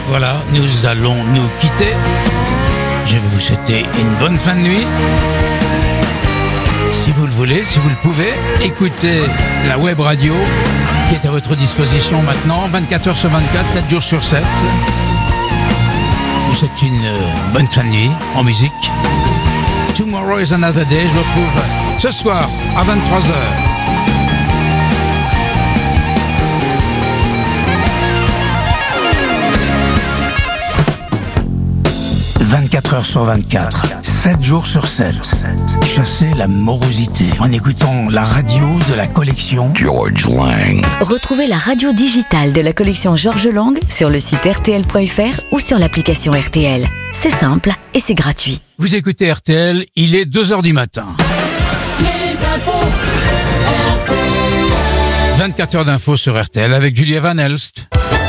Voilà, nous allons nous quitter. Je vais vous souhaiter une bonne fin de nuit. Si vous le voulez, si vous le pouvez, écoutez la web radio qui est à votre disposition maintenant, 24h sur 24, 7 jours sur 7. Je vous souhaite une bonne fin de nuit en musique. Tomorrow is another day. Je vous retrouve ce soir à 23h. 24h sur 24, 7 jours sur 7. Chassez la morosité en écoutant la radio de la collection Georges Lang. Retrouvez la radio digitale de la collection Georges Lang sur le site rtl.fr ou sur l'application RTL. C'est simple et c'est gratuit. Vous écoutez RTL, il est 2h du matin. Les infos RTL. 24 heures d'infos sur RTL avec Julia Van Elst.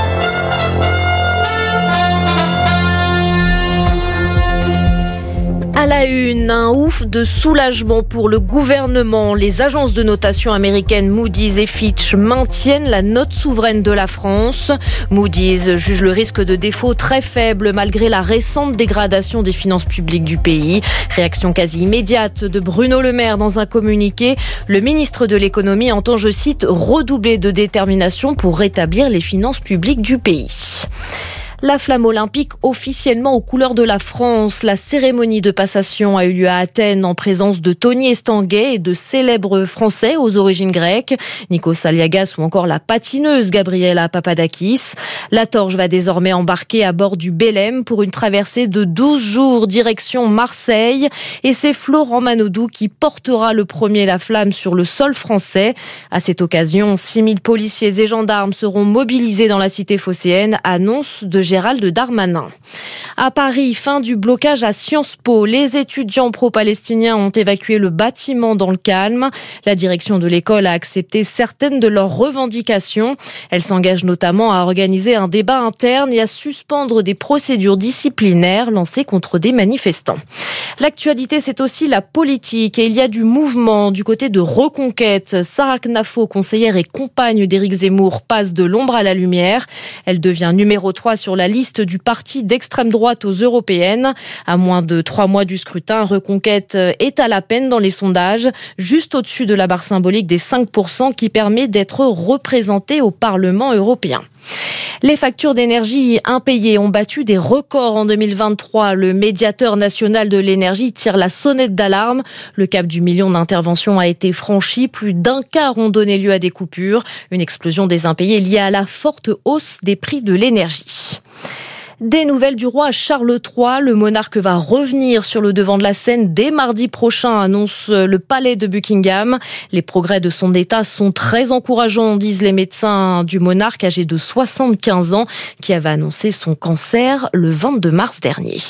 À la une, un ouf de soulagement pour le gouvernement. Les agences de notation américaines Moody's et Fitch maintiennent la note souveraine de la France. Moody's juge le risque de défaut très faible malgré la récente dégradation des finances publiques du pays. Réaction quasi immédiate de Bruno Le Maire dans un communiqué. Le ministre de l'économie entend, je cite, redoubler de détermination pour rétablir les finances publiques du pays. La flamme olympique officiellement aux couleurs de la France. La cérémonie de passation a eu lieu à Athènes en présence de Tony Estanguet et de célèbres Français aux origines grecques, Nikos Aliagas ou encore la patineuse Gabriela Papadakis. La torche va désormais embarquer à bord du Belém pour une traversée de 12 jours direction Marseille. Et c'est Florent Manodou qui portera le premier la flamme sur le sol français. À cette occasion, 6000 policiers et gendarmes seront mobilisés dans la cité phocéenne, annonce de Gérald Darmanin. À Paris, fin du blocage à Sciences Po. Les étudiants pro-palestiniens ont évacué le bâtiment dans le calme. La direction de l'école a accepté certaines de leurs revendications. Elle s'engage notamment à organiser un débat interne et à suspendre des procédures disciplinaires lancées contre des manifestants. L'actualité, c'est aussi la politique et il y a du mouvement du côté de Reconquête. Sarah Knafo, conseillère et compagne d'Éric Zemmour, passe de l'ombre à la lumière. Elle devient numéro 3 sur la liste du parti d'extrême droite aux européennes. À moins de 3 mois du scrutin, Reconquête est à la peine dans les sondages, juste au-dessus de la barre symbolique des 5% qui permet d'être représentée au Parlement européen. Les factures d'énergie impayées ont battu des records en 2023. Le médiateur national de l'énergie tire la sonnette d'alarme. Le cap du million d'interventions a été franchi. Plus d'un quart ont donné lieu à des coupures. Une explosion des impayés liée à la forte hausse des prix de l'énergie. Des nouvelles du roi Charles III. Le monarque va revenir sur le devant de la scène dès mardi prochain, annonce le palais de Buckingham. Les progrès de son état sont très encourageants, disent les médecins du monarque âgé de 75 ans, qui avait annoncé son cancer le 22 mars dernier.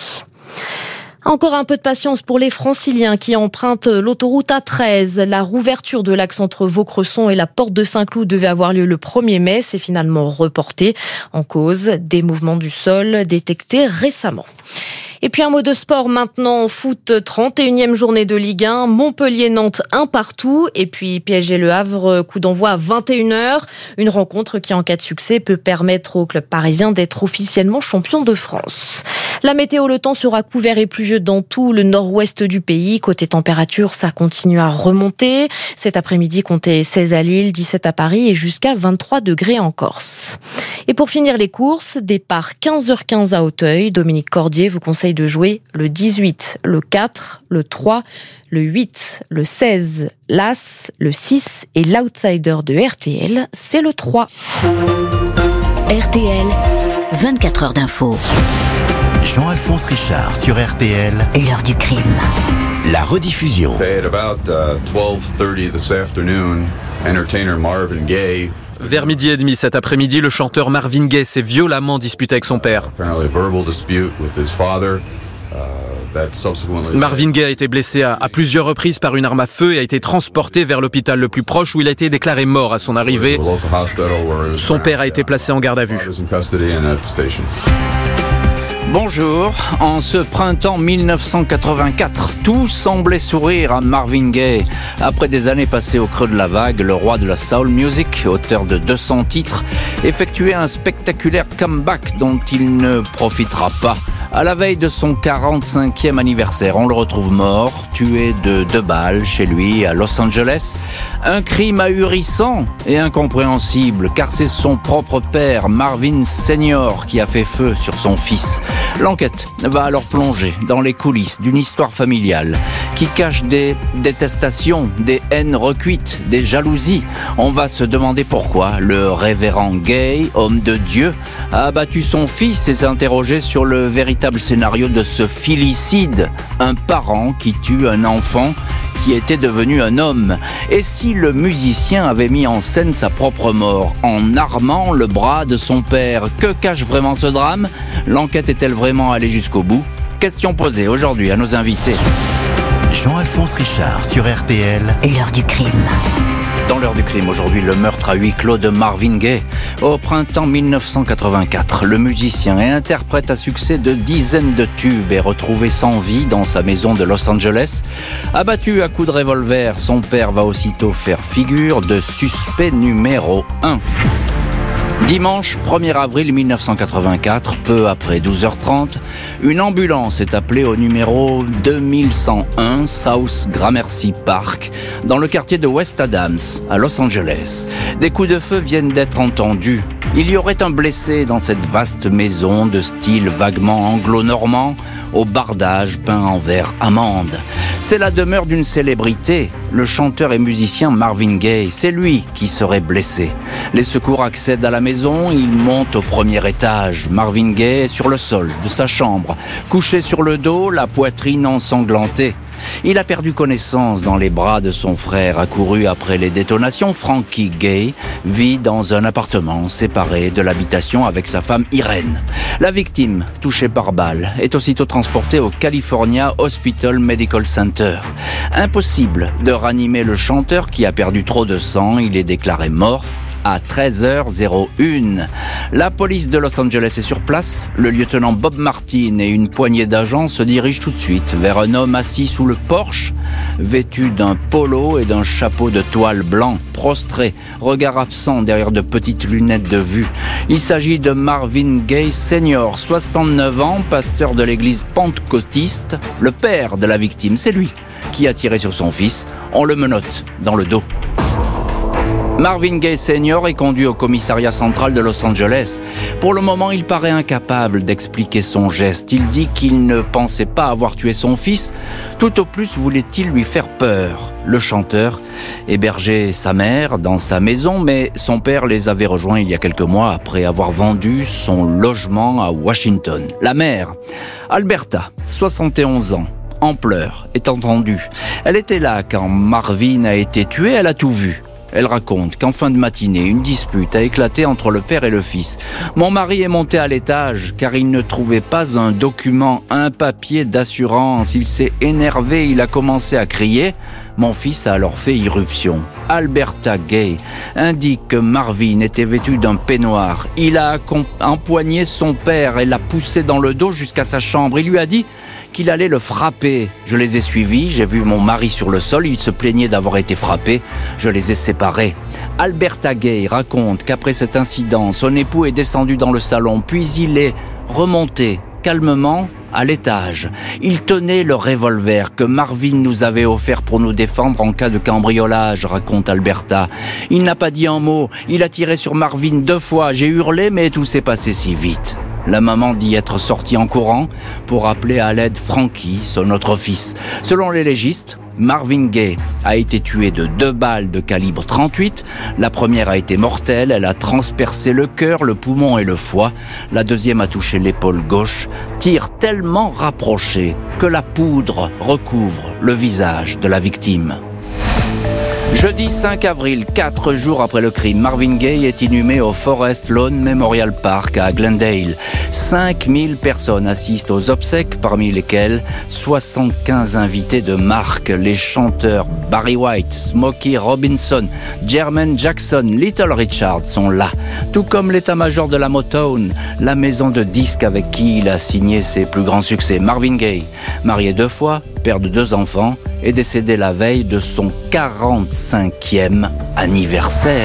Encore un peu de patience pour les Franciliens qui empruntent l'autoroute A13. La rouverture de l'axe entre Vaucresson et la porte de Saint-Cloud devait avoir lieu le 1er mai. C'est finalement reporté en cause des mouvements du sol détectés récemment. Et puis un mot de sport maintenant, foot, 31e journée de Ligue 1, Montpellier-Nantes 1 partout, et puis PSG-Le Havre, coup d'envoi à 21h, une rencontre qui en cas de succès peut permettre au club parisien d'être officiellement champion de France. La météo, le temps sera couvert et pluvieux dans tout le nord-ouest du pays. Côté température, ça continue à remonter. Cet après-midi, comptez 16 à Lille, 17 à Paris et jusqu'à 23 degrés en Corse. Et pour finir les courses, départ 15h15 à Auteuil. Dominique Cordier vous conseille de jouer le 18, le 4, le 3, le 8, le 16, l'As, le 6 et l'outsider de RTL, c'est le 3. RTL, 24 heures d'info. Jean-Alphonse Richard sur RTL. L'heure du crime. La rediffusion. At about 12:30 this afternoon, entertainer Marvin Gaye. Vers midi et demi cet après-midi, le chanteur Marvin Gaye s'est violemment disputé avec son père. Apparently a verbal dispute with his father. Marvin Gaye a été blessé à plusieurs reprises par une arme à feu et a été transporté vers l'hôpital le plus proche où il a été déclaré mort à son arrivée. Son père a été placé en garde à vue. Bonjour, en ce printemps 1984, tout semblait sourire à Marvin Gaye. Après des années passées au creux de la vague, le roi de la soul music, auteur de 200 titres, effectuait un spectaculaire comeback dont il ne profitera pas. À la veille de son 45e anniversaire, on le retrouve mort, tué de 2 balles chez lui à Los Angeles. Un crime ahurissant et incompréhensible, car c'est son propre père, Marvin Senior, qui a fait feu sur son fils. L'enquête va alors plonger dans les coulisses d'une histoire familiale qui cache des détestations, des haines recuites, des jalousies. On va se demander pourquoi le révérend Gaye, homme de Dieu, a abattu son fils et s'interroger sur le véritable scénario de ce filicide, un parent qui tue un enfant qui était devenu un homme. Et si le musicien avait mis en scène sa propre mort en armant le bras de son père? Que cache vraiment ce drame? L'enquête est-elle vraiment allée jusqu'au bout? Question posée aujourd'hui à nos invités. Jean-Alphonse Richard sur RTL. L'heure du crime. Dans l'heure du crime, aujourd'hui, le meurtre à huis clos de Marvin Gaye. Au printemps 1984, le musicien et interprète à succès de dizaines de tubes est retrouvé sans vie dans sa maison de Los Angeles. Abattu à coups de revolver, son père va aussitôt faire figure de suspect numéro 1. Dimanche 1er avril 1984, peu après 12h30, une ambulance est appelée au numéro 2101 South Gramercy Park, dans le quartier de West Adams, à Los Angeles. Des coups de feu viennent d'être entendus. Il y aurait un blessé dans cette vaste maison de style vaguement anglo-normand, au bardage peint en vert amande. C'est la demeure d'une célébrité, le chanteur et musicien Marvin Gaye. C'est lui qui serait blessé. Les secours accèdent à la maison, ils montent au premier étage. Marvin Gaye est sur le sol de sa chambre, couché sur le dos, la poitrine ensanglantée. Il a perdu connaissance dans les bras de son frère accouru après les détonations. Frankie Gaye vit dans un appartement séparé de l'habitation avec sa femme Irène. La victime, touchée par balle, est aussitôt transportée au California Hospital Medical Center. Impossible de ranimer le chanteur qui a perdu trop de sang. Il est déclaré mort à 13h01. La police de Los Angeles est sur place. Le lieutenant Bob Martin et une poignée d'agents se dirigent tout de suite vers un homme assis sous le porche, vêtu d'un polo et d'un chapeau de toile blanc, prostré, regard absent derrière de petites lunettes de vue. Il s'agit de Marvin Gaye Senior, 69 ans, pasteur de l'église pentecôtiste, le père de la victime. C'est lui qui a tiré sur son fils. On le menotte dans le dos. Marvin Gaye Senior est conduit au commissariat central de Los Angeles. Pour le moment, il paraît incapable d'expliquer son geste. Il dit qu'il ne pensait pas avoir tué son fils. Tout au plus voulait-il lui faire peur. Le chanteur hébergeait sa mère dans sa maison, mais son père les avait rejoints il y a quelques mois après avoir vendu son logement à Washington. La mère, Alberta, 71 ans, en pleurs, est entendue. Elle était là quand Marvin a été tué, elle a tout vu. Elle raconte qu'en fin de matinée, une dispute a éclaté entre le père et le fils. Mon mari est monté à l'étage car il ne trouvait pas un document, un papier d'assurance. Il s'est énervé, il a commencé à crier. Mon fils a alors fait irruption. Alberta Gaye indique que Marvin était vêtu d'un peignoir. Il a empoigné son père et l'a poussé dans le dos jusqu'à sa chambre. Il lui a dit qu'il allait le frapper. Je les ai suivis, j'ai vu mon mari sur le sol, il se plaignait d'avoir été frappé, je les ai séparés. Alberta Gaye raconte qu'après cet incident, son époux est descendu dans le salon, puis il est remonté calmement à l'étage. Il tenait le revolver que Marvin nous avait offert pour nous défendre en cas de cambriolage, raconte Alberta. Il n'a pas dit un mot, il a tiré sur Marvin 2 fois, j'ai hurlé mais tout s'est passé si vite. La maman dit être sortie en courant pour appeler à l'aide Frankie, son autre fils. Selon les légistes, Marvin Gaye a été tué de 2 balles de calibre 38. La première a été mortelle, elle a transpercé le cœur, le poumon et le foie. La deuxième a touché l'épaule gauche. Tir tellement rapproché que la poudre recouvre le visage de la victime. Jeudi 5 avril, 4 jours après le crime, Marvin Gaye est inhumé au Forest Lawn Memorial Park à Glendale. 5000 personnes assistent aux obsèques, parmi lesquelles 75 invités de marque. Les chanteurs Barry White, Smokey Robinson, Jermaine Jackson, Little Richard sont là. Tout comme l'état-major de la Motown, la maison de disques avec qui il a signé ses plus grands succès. Marvin Gaye, marié 2 fois, père de 2 enfants, est décédé la veille de son 45e anniversaire.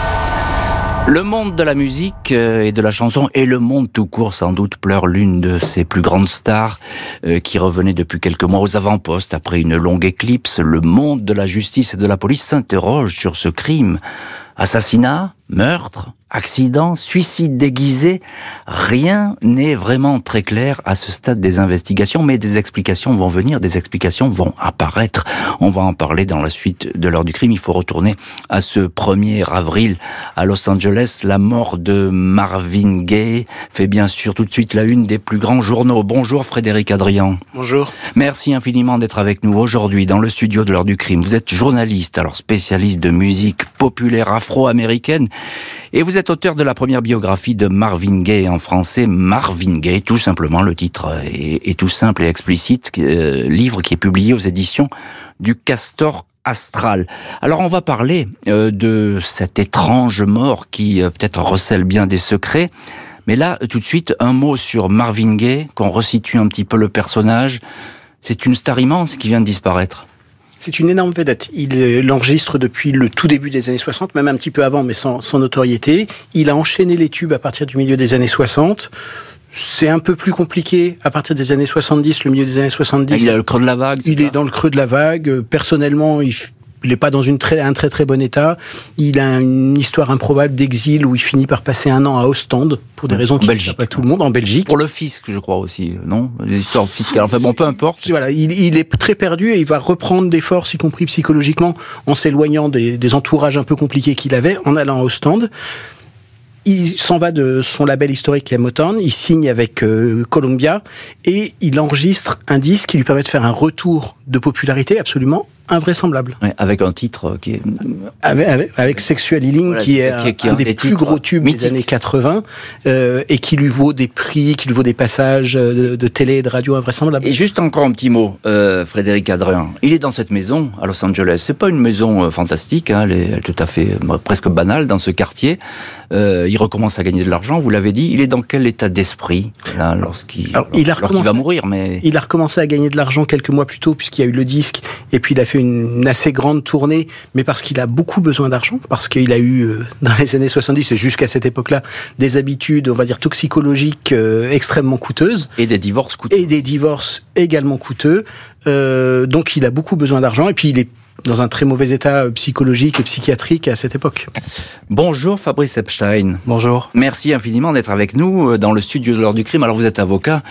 Le monde de la musique et de la chanson et le monde tout court sans doute pleure l'une de ses plus grandes stars qui revenait depuis quelques mois aux avant-postes après une longue éclipse. Le monde de la justice et de la police s'interroge sur ce crime. Assassinat, meurtre, accident, suicide déguisé, rien n'est vraiment très clair à ce stade des investigations, mais des explications vont venir, des explications vont apparaître. On va en parler dans la suite de l'heure du crime. Il faut retourner à ce 1er avril à Los Angeles. La mort de Marvin Gaye fait bien sûr tout de suite la une des plus grands journaux. Bonjour Frédéric Adrian. Bonjour. Merci infiniment d'être avec nous aujourd'hui dans le studio de l'heure du crime. Vous êtes journaliste, alors spécialiste de musique populaire afro-américaine, et vous êtes auteur de la première biographie de Marvin Gaye en français, Marvin Gaye, tout simplement, le titre est tout simple et explicite, livre qui est publié aux éditions du Castor Astral. Alors on va parler de cette étrange mort qui peut-être recèle bien des secrets, mais là tout de suite un mot sur Marvin Gaye, qu'on resitue un petit peu le personnage. C'est une star immense qui vient de disparaître. C'est une énorme vedette. Il l'enregistre depuis le tout début des années 60, même un petit peu avant, mais sans notoriété. Il a enchaîné les tubes à partir du milieu des années 60. C'est un peu plus compliqué à partir des années 70, le milieu des années 70. Il a le creux de la vague. Il est dans le creux de la vague. Personnellement, il n'est pas dans un très bon état. Il a une histoire improbable d'exil où il finit par passer 1 an à Ostende pour des raisons qui ne échappent pas tout le monde, en Belgique. Pour le fisc, je crois aussi, non? Des histoires fiscales. Enfin bon, peu importe. Voilà, il est très perdu et il va reprendre des forces, y compris psychologiquement, en s'éloignant des entourages un peu compliqués qu'il avait, en allant à Ostende. Il s'en va de son label historique qui est Motown, il signe avec Columbia et il enregistre un disque qui lui permet de faire un retour de popularité absolument invraisemblable. Ouais, avec un titre qui est... Avec Sexual Healing, voilà, qui est un des plus gros tubes mythiques des années 80 et qui lui vaut des prix, qui lui vaut des passages de télé et de radio invraisemblables. Et juste encore un petit mot, Frédéric Adrian. Il est dans cette maison à Los Angeles. C'est pas une maison fantastique, hein, elle est tout à fait presque banale dans ce quartier. Il recommence à gagner de l'argent, vous l'avez dit. Il est dans quel état d'esprit là, lorsqu'il va mourir, mais... Il a recommencé à gagner de l'argent quelques mois plus tôt puisqu'il y a eu le disque et puis il a fait une assez grande tournée, mais parce qu'il a beaucoup besoin d'argent, parce qu'il a eu, dans les années 70 et jusqu'à cette époque-là, des habitudes, on va dire, toxicologiques extrêmement coûteuses. Et des divorces coûteux. Et des divorces également coûteux. Donc il a beaucoup besoin d'argent, et puis il est dans un très mauvais état psychologique et psychiatrique à cette époque. Bonjour Fabrice Epstein. Bonjour. Merci infiniment d'être avec nous dans le studio de l'heure du crime. Alors vous êtes avocat,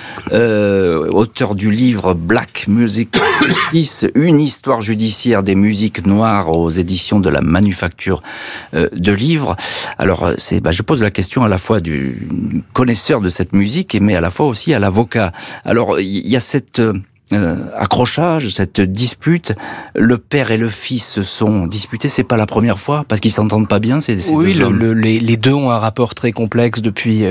auteur du livre Black Music Justice, une histoire judiciaire des musiques noires aux éditions de la Manufacture de livres. Alors je pose la question à la fois du connaisseur de cette musique, mais à la fois aussi à l'avocat. Alors il y a cette... accrochage, cette dispute, le père et le fils se sont disputés, c'est pas la première fois, parce qu'ils s'entendent pas bien, ces oui, deux hommes. Les deux ont un rapport très complexe depuis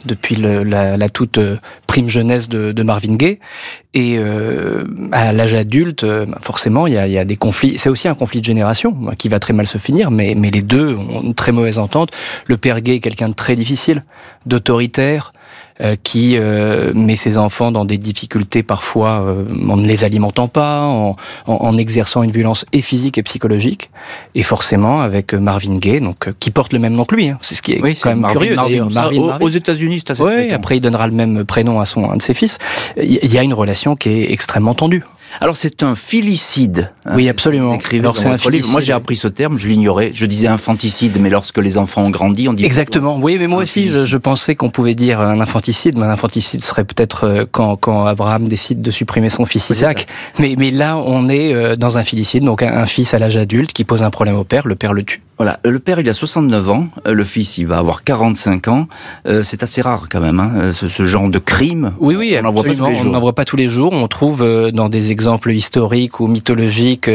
la toute prime jeunesse de Marvin Gaye, et à l'âge adulte, forcément, il y a des conflits. C'est aussi un conflit de génération qui va très mal se finir, mais les deux ont une très mauvaise entente. Le père Gaye est quelqu'un de très difficile, d'autoritaire, qui met ses enfants dans des difficultés parfois en ne les alimentant pas, en exerçant une violence et physique et psychologique, et forcément avec Marvin Gaye, donc qui porte le même nom que lui. Hein. C'est ce qui est quand même curieux. Marvin. Aux États-Unis, c'est assez fréquent. Après il donnera le même prénom à un de ses fils. Il y a une relation qui est extrêmement tendue. Alors c'est un filicide. Oui, absolument. Alors c'est un filicide. Moi j'ai appris ce terme, je l'ignorais. Je disais infanticide, mais lorsque les enfants ont grandi, on dit... Exactement. Oui, mais moi aussi, je pensais qu'on pouvait dire un infanticide, mais un infanticide serait peut-être quand Abraham décide de supprimer son fils Isaac. Mais là, on est dans un filicide, donc un fils à l'âge adulte qui pose un problème au père, le père le tue. Voilà, le père il a 69 ans, le fils il va avoir 45 ans, c'est assez rare quand même, hein, ce genre de crime. Oui, on n'en voit pas tous les jours. On n'en voit pas tous les jours, on trouve dans des exemples historiques ou mythologiques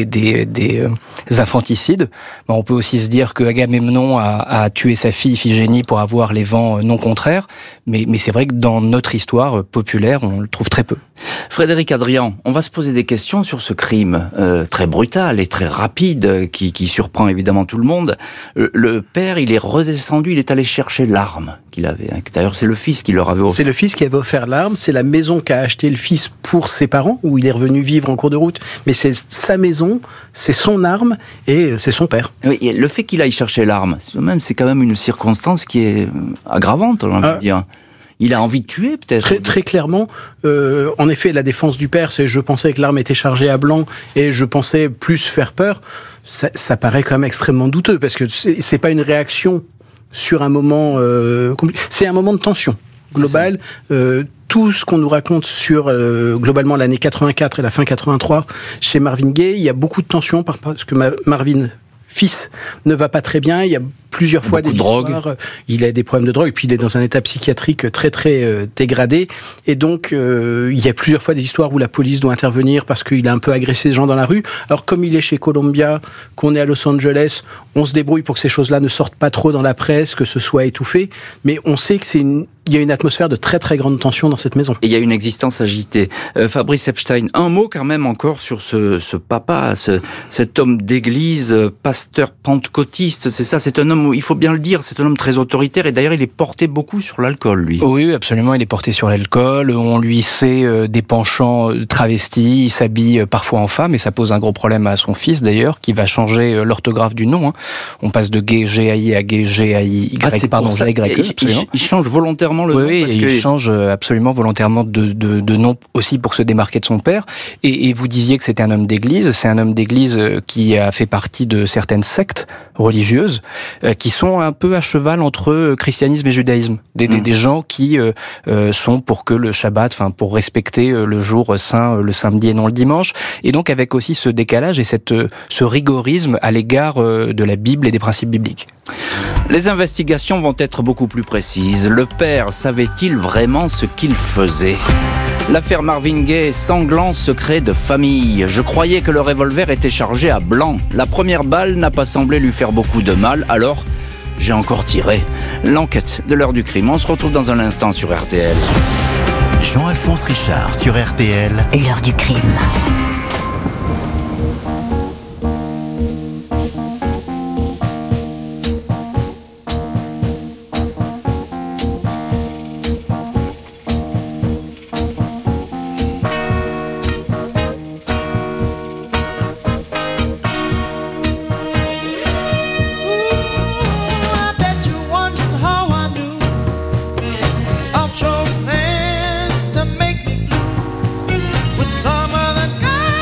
des infanticides. On peut aussi se dire que Agamemnon a tué sa fille Iphigénie pour avoir les vents non contraires, mais c'est vrai que dans notre histoire populaire, on le trouve très peu. Frédéric Adrian, on va se poser des questions sur ce crime très brutal et très rapide qui surprend évidemment tout le monde. Le père, il est redescendu, il est allé chercher l'arme qu'il avait. D'ailleurs, c'est le fils qui leur avait offert. C'est le fils qui avait offert l'arme, c'est la maison qu'a acheté le fils pour ses parents, où il est revenu vivre en cours de route. Mais c'est sa maison, c'est son arme et c'est son père. Oui, et le fait qu'il aille chercher l'arme, c'est quand même une circonstance qui est aggravante, on va dire. Il a envie de tuer, peut-être. Très clairement. En effet, la défense du père, c'est je pensais que l'arme était chargée à blanc et je pensais plus faire peur. Ça paraît quand même extrêmement douteux parce que c'est pas une réaction sur un moment c'est un moment de tension globale. Tout ce qu'on nous raconte sur globalement l'année 84 et la fin 83 chez Marvin Gaye, il y a beaucoup de tension parce que Marvin fils ne va pas très bien, il y a plusieurs fois des histoires, il a des problèmes de drogue, et puis il est dans un état psychiatrique très dégradé, et donc il y a plusieurs fois des histoires où la police doit intervenir parce qu'il a un peu agressé des gens dans la rue. Alors comme il est chez Columbia, qu'on est à Los Angeles, on se débrouille pour que ces choses-là ne sortent pas trop dans la presse, que ce soit étouffé, mais on sait que il y a une atmosphère de très grande tension dans cette maison. Et il y a une existence agitée. Fabrice Epstein, un mot quand même encore sur ce papa, cet homme d'église, pasteur pentecôtiste, c'est ça, c'est un homme, il faut bien le dire, c'est un homme très autoritaire, et d'ailleurs il est porté beaucoup sur l'alcool, lui. Oui, absolument, il est porté sur l'alcool, on lui sait des penchants travestis, il s'habille parfois en femme, et ça pose un gros problème à son fils d'ailleurs, qui va changer l'orthographe du nom. On passe de gay, G-A-I, à gay, G-A-I-Y, Il change volontairement le nom. Oui, il change absolument volontairement de nom aussi pour se démarquer de son père. Et vous disiez que c'était un homme d'église. C'est un homme d'église qui a fait partie de certaines sectes religieuses qui sont un peu à cheval entre christianisme et judaïsme. Des gens qui sont pour que le Shabbat, pour respecter le jour saint le samedi et non le dimanche. Et donc avec aussi ce décalage et ce rigorisme à l'égard de la Bible et des principes bibliques. Les investigations vont être beaucoup plus précises. Le père savait-il vraiment ce qu'il faisait ? L'affaire Marvin Gaye, sanglant secret de famille. Je croyais que le revolver était chargé à blanc. La première balle n'a pas semblé lui faire beaucoup de mal, alors j'ai encore tiré. L'enquête de l'heure du crime. On se retrouve dans un instant sur RTL. Jean-Alphonse Richard sur RTL. L'heure du crime. With some other guy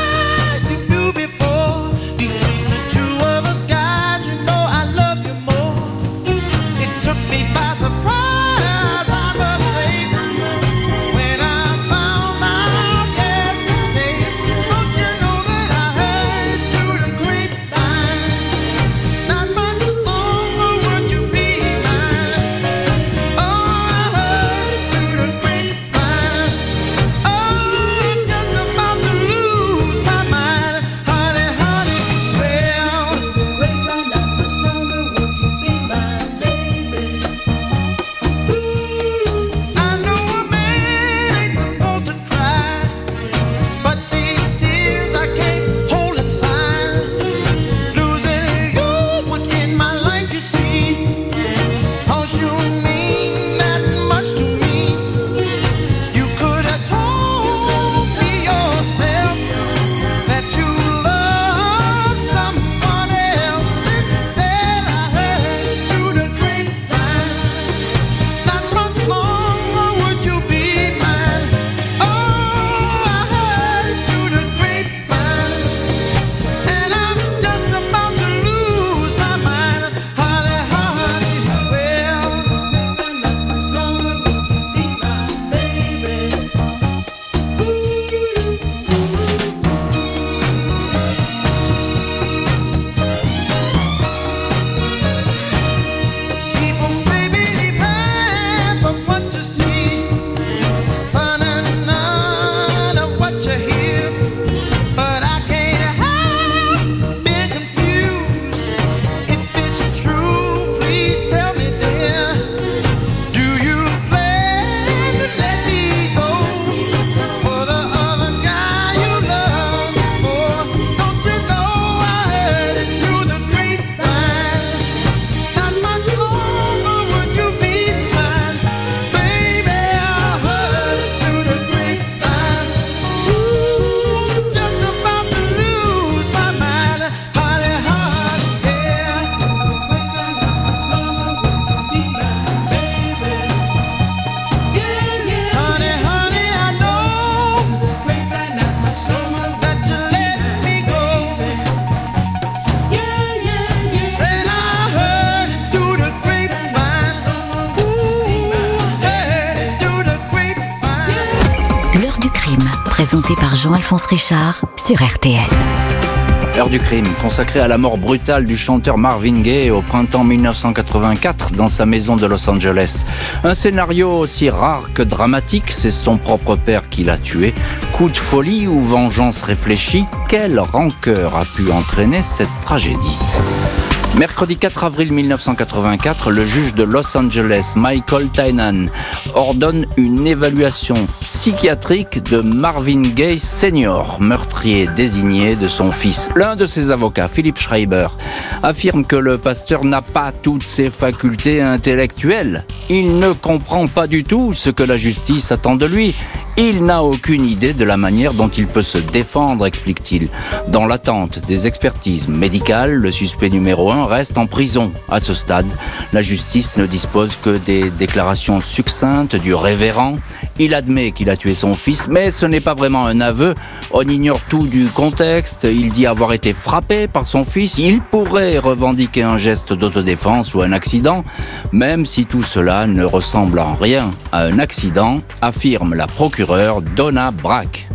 présenté par Jean-Alphonse Richard sur RTL. Heure du crime, consacrée à la mort brutale du chanteur Marvin Gaye au printemps 1984 dans sa maison de Los Angeles. Un scénario aussi rare que dramatique, c'est son propre père qui l'a tué. Coup de folie ou vengeance réfléchie, quelle rancœur a pu entraîner cette tragédie ? Mercredi 4 avril 1984, le juge de Los Angeles, Michael Tynan, ordonne une évaluation psychiatrique de Marvin Gaye Sr., meurtrier désigné de son fils. L'un de ses avocats, Philip Schreiber, affirme que le pasteur n'a pas toutes ses facultés intellectuelles. Il ne comprend pas du tout ce que la justice attend de lui. Il n'a aucune idée de la manière dont il peut se défendre, explique-t-il. Dans l'attente des expertises médicales, le suspect numéro 1 reste en prison. À ce stade, la justice ne dispose que des déclarations succinctes du révérend. Il admet qu'il a tué son fils, mais ce n'est pas vraiment un aveu. On ignore tout du contexte. Il dit avoir été frappé par son fils. Il pourrait revendiquer un geste d'autodéfense ou un accident, même si tout cela ne ressemble en rien à un accident, affirme la procureure Donna Brack.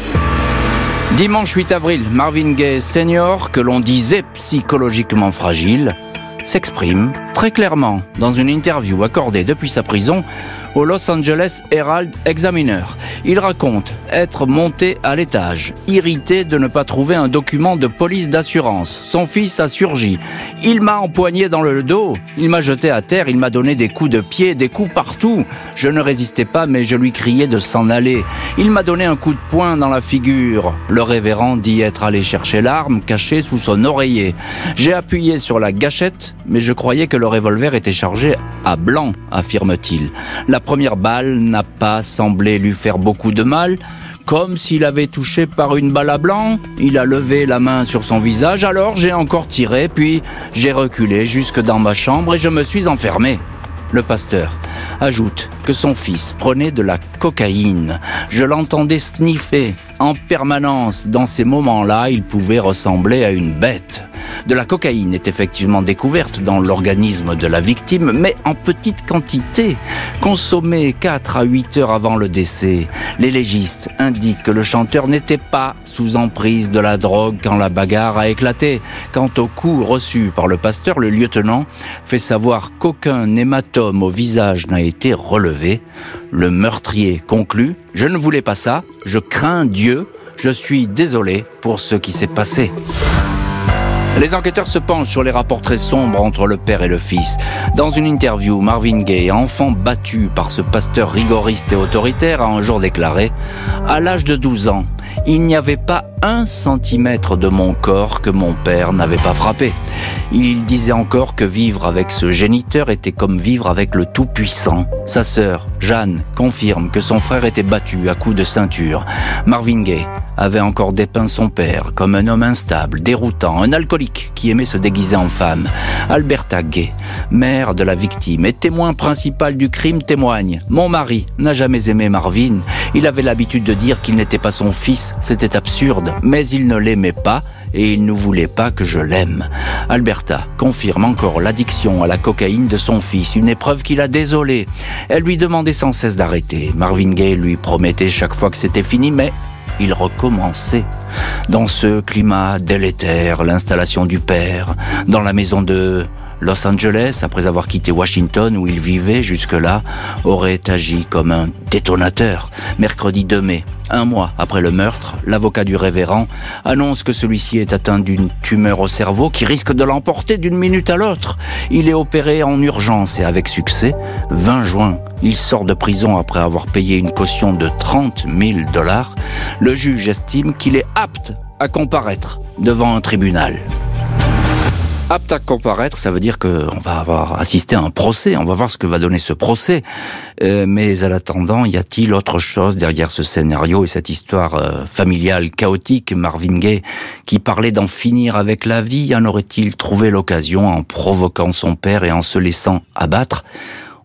Dimanche 8 avril, Marvin Gaye Sr., que l'on disait psychologiquement fragile, s'exprime très clairement dans une interview accordée depuis sa prison au Los Angeles Herald Examiner. Il raconte être monté à l'étage, irrité de ne pas trouver un document de police d'assurance. Son fils a surgi. Il m'a empoigné dans le dos, il m'a jeté à terre, il m'a donné des coups de pied, des coups partout. Je ne résistais pas, mais je lui criais de s'en aller. Il m'a donné un coup de poing dans la figure. Le révérend dit être allé chercher l'arme cachée sous son oreiller. J'ai appuyé sur la gâchette, mais je croyais que le revolver était chargé à blanc, affirme-t-il. La première balle n'a pas semblé lui faire beaucoup de mal, comme s'il avait touché par une balle à blanc. Il a levé la main sur son visage, alors j'ai encore tiré, puis j'ai reculé jusque dans ma chambre et je me suis enfermé. Le pasteur ajoute que son fils prenait de la cocaïne. Je l'entendais sniffer en permanence. Dans ces moments-là, il pouvait ressembler à une bête. De la cocaïne est effectivement découverte dans l'organisme de la victime, mais en petite quantité, consommée 4 à 8 heures avant le décès. Les légistes indiquent que le chanteur n'était pas sous emprise de la drogue quand la bagarre a éclaté. Quant au coup reçu par le pasteur, le lieutenant fait savoir qu'aucun hématome au visage n'a été relevé. Le meurtrier conclut « Je ne voulais pas ça, je crains Dieu, je suis désolé pour ce qui s'est passé ». Les enquêteurs se penchent sur les rapports très sombres entre le père et le fils. Dans une interview, Marvin Gaye, enfant battu par ce pasteur rigoriste et autoritaire, a un jour déclaré « À l'âge de 12 ans, il n'y avait pas 1 centimètre de mon corps que mon père n'avait pas frappé. » Il disait encore que vivre avec ce géniteur était comme vivre avec le Tout-Puissant. Sa sœur, Jeanne, confirme que son frère était battu à coups de ceinture. Marvin Gaye avait encore dépeint son père comme un homme instable, déroutant, un alcoolique qui aimait se déguiser en femme. Alberta Gaye, mère de la victime et témoin principal du crime, témoigne « Mon mari n'a jamais aimé Marvin. Il avait l'habitude de dire qu'il n'était pas son fils. C'était absurde, mais il ne l'aimait pas. Et il ne voulait pas que je l'aime. » Alberta confirme encore l'addiction à la cocaïne de son fils, une épreuve qui l'a désolé. Elle lui demandait sans cesse d'arrêter. Marvin Gaye lui promettait chaque fois que c'était fini, mais il recommençait. Dans ce climat délétère, l'installation du père, dans la maison de Los Angeles, après avoir quitté Washington où il vivait jusque-là, aurait agi comme un détonateur. Mercredi 2 mai, 1 mois après le meurtre, l'avocat du révérend annonce que celui-ci est atteint d'une tumeur au cerveau qui risque de l'emporter d'une minute à l'autre. Il est opéré en urgence et avec succès. 20 juin, il sort de prison après avoir payé une caution de $30 000. Le juge estime qu'il est apte à comparaître devant un tribunal. Apte à comparaître, ça veut dire qu'on va avoir assisté à un procès, on va voir ce que va donner ce procès. Mais en attendant, y a-t-il autre chose derrière ce scénario et cette histoire familiale chaotique? Marvin Gaye, qui parlait d'en finir avec la vie, en aurait-il trouvé l'occasion en provoquant son père et en se laissant abattre?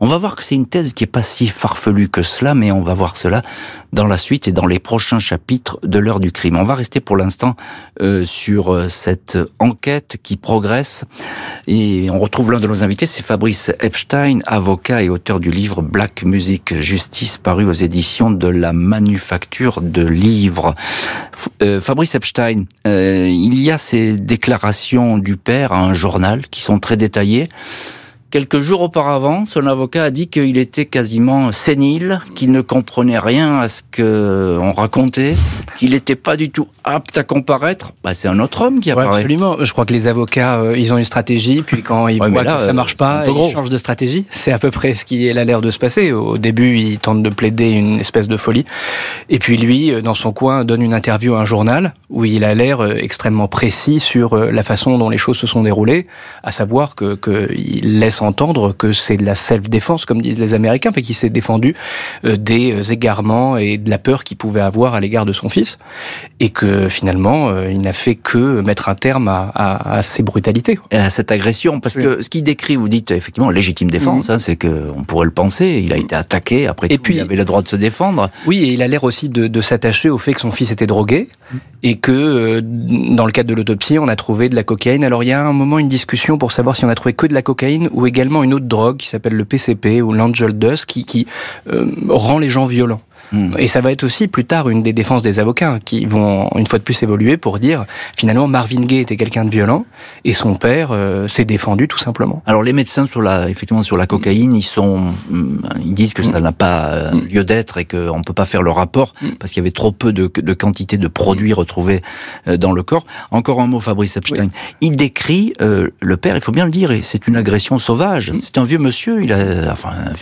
On va voir que c'est une thèse qui est pas si farfelue que cela, mais on va voir cela dans la suite et dans les prochains chapitres de l'heure du crime. On va rester pour l'instant sur cette enquête qui progresse et on retrouve l'un de nos invités, c'est Fabrice Epstein, avocat et auteur du livre Black Music Justice, paru aux éditions de la Manufacture de Livres. Fabrice Epstein, il y a ces déclarations du père à un journal qui sont très détaillées. Quelques jours auparavant, son avocat a dit qu'il était quasiment sénile, qu'il ne comprenait rien à ce qu'on racontait, qu'il n'était pas du tout apte à comparaître. C'est un autre homme qui apparaît. Absolument. Je crois que les avocats, ils ont une stratégie, puis quand ils voient que ça marche pas, ils changent de stratégie. C'est à peu près ce qui a l'air de se passer. Au début, il tente de plaider une espèce de folie. Et puis lui, dans son coin, donne une interview à un journal où il a l'air extrêmement précis sur la façon dont les choses se sont déroulées, à savoir qu'il laisse entendre que c'est de la self-défense, comme disent les Américains, et qu'il s'est défendu des égarements et de la peur qu'il pouvait avoir à l'égard de son fils, et que finalement, il n'a fait que mettre un terme à ces brutalités. Et à cette agression, parce que ce qu'il décrit, vous dites effectivement légitime défense, c'est qu'on pourrait le penser, il a été attaqué, après tout, il avait le droit de se défendre. Oui, et il a l'air aussi de s'attacher au fait que son fils était drogué, et que dans le cadre de l'autopsie, on a trouvé de la cocaïne. Alors il y a un moment une discussion pour savoir si on a trouvé que de la cocaïne ou également une autre drogue qui s'appelle le PCP ou l'Angel Dust qui rend les gens violents. Et ça va être aussi plus tard une des défenses des avocats qui vont une fois de plus évoluer pour dire finalement Marvin Gaye était quelqu'un de violent et son père s'est défendu tout simplement. Alors les médecins sur la cocaïne, ils disent que ça n'a pas lieu d'être et qu'on peut pas faire le rapport parce qu'il y avait trop peu de quantité de produits retrouvés dans le corps. Encore un mot, Fabrice Epstein. Il décrit le père, il faut bien le dire, et c'est une agression sauvage. C'est un vieux monsieur, il a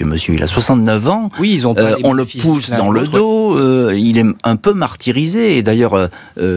69 ans. Oui, ils ont on le pousse dans le dos, il est un peu martyrisé. Et d'ailleurs,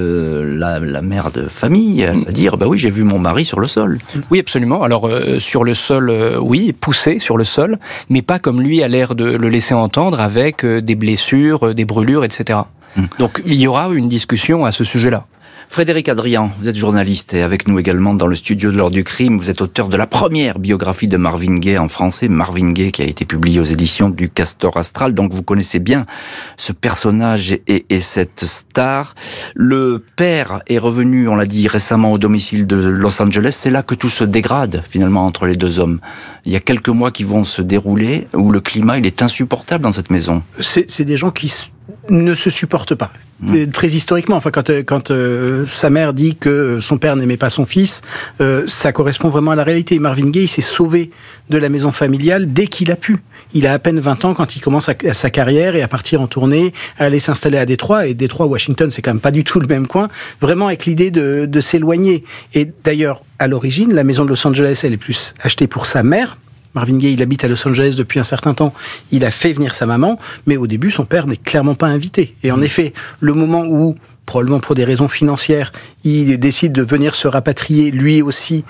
la mère de famille, elle va dire, oui, j'ai vu mon mari sur le sol. Oui, absolument. Alors, sur le sol, oui, poussé sur le sol, mais pas comme lui a l'air de le laisser entendre, avec des blessures, des brûlures, etc. Donc, il y aura une discussion à ce sujet-là. Frédéric Adrian, vous êtes journaliste et avec nous également dans le studio de l'heure du crime. Vous êtes auteur de la première biographie de Marvin Gaye en français, Marvin Gaye, qui a été publiée aux éditions du Castor Astral. Donc vous connaissez bien ce personnage et cette star. Le père est revenu, on l'a dit récemment, au domicile de Los Angeles. C'est là que tout se dégrade finalement entre les deux hommes. Il y a quelques mois qui vont se dérouler où le climat il est insupportable dans cette maison. C'est des gens qui ne se supportent pas. Très historiquement, quand sa mère dit que son père n'aimait pas son fils, ça correspond vraiment à la réalité. Marvin Gaye s'est sauvé de la maison familiale dès qu'il a pu. Il a à peine 20 ans quand il commence sa carrière et à partir en tournée, à aller s'installer à Détroit. Et Détroit, Washington, c'est quand même pas du tout le même coin. Vraiment avec l'idée de s'éloigner. Et d'ailleurs, à l'origine, la maison de Los Angeles, elle est plus achetée pour sa mère. Marvin Gaye, il habite à Los Angeles depuis un certain temps. Il a fait venir sa maman, mais au début, son père n'est clairement pas invité. Et en effet, le moment où, probablement pour des raisons financières, il décide de venir se rapatrier lui aussi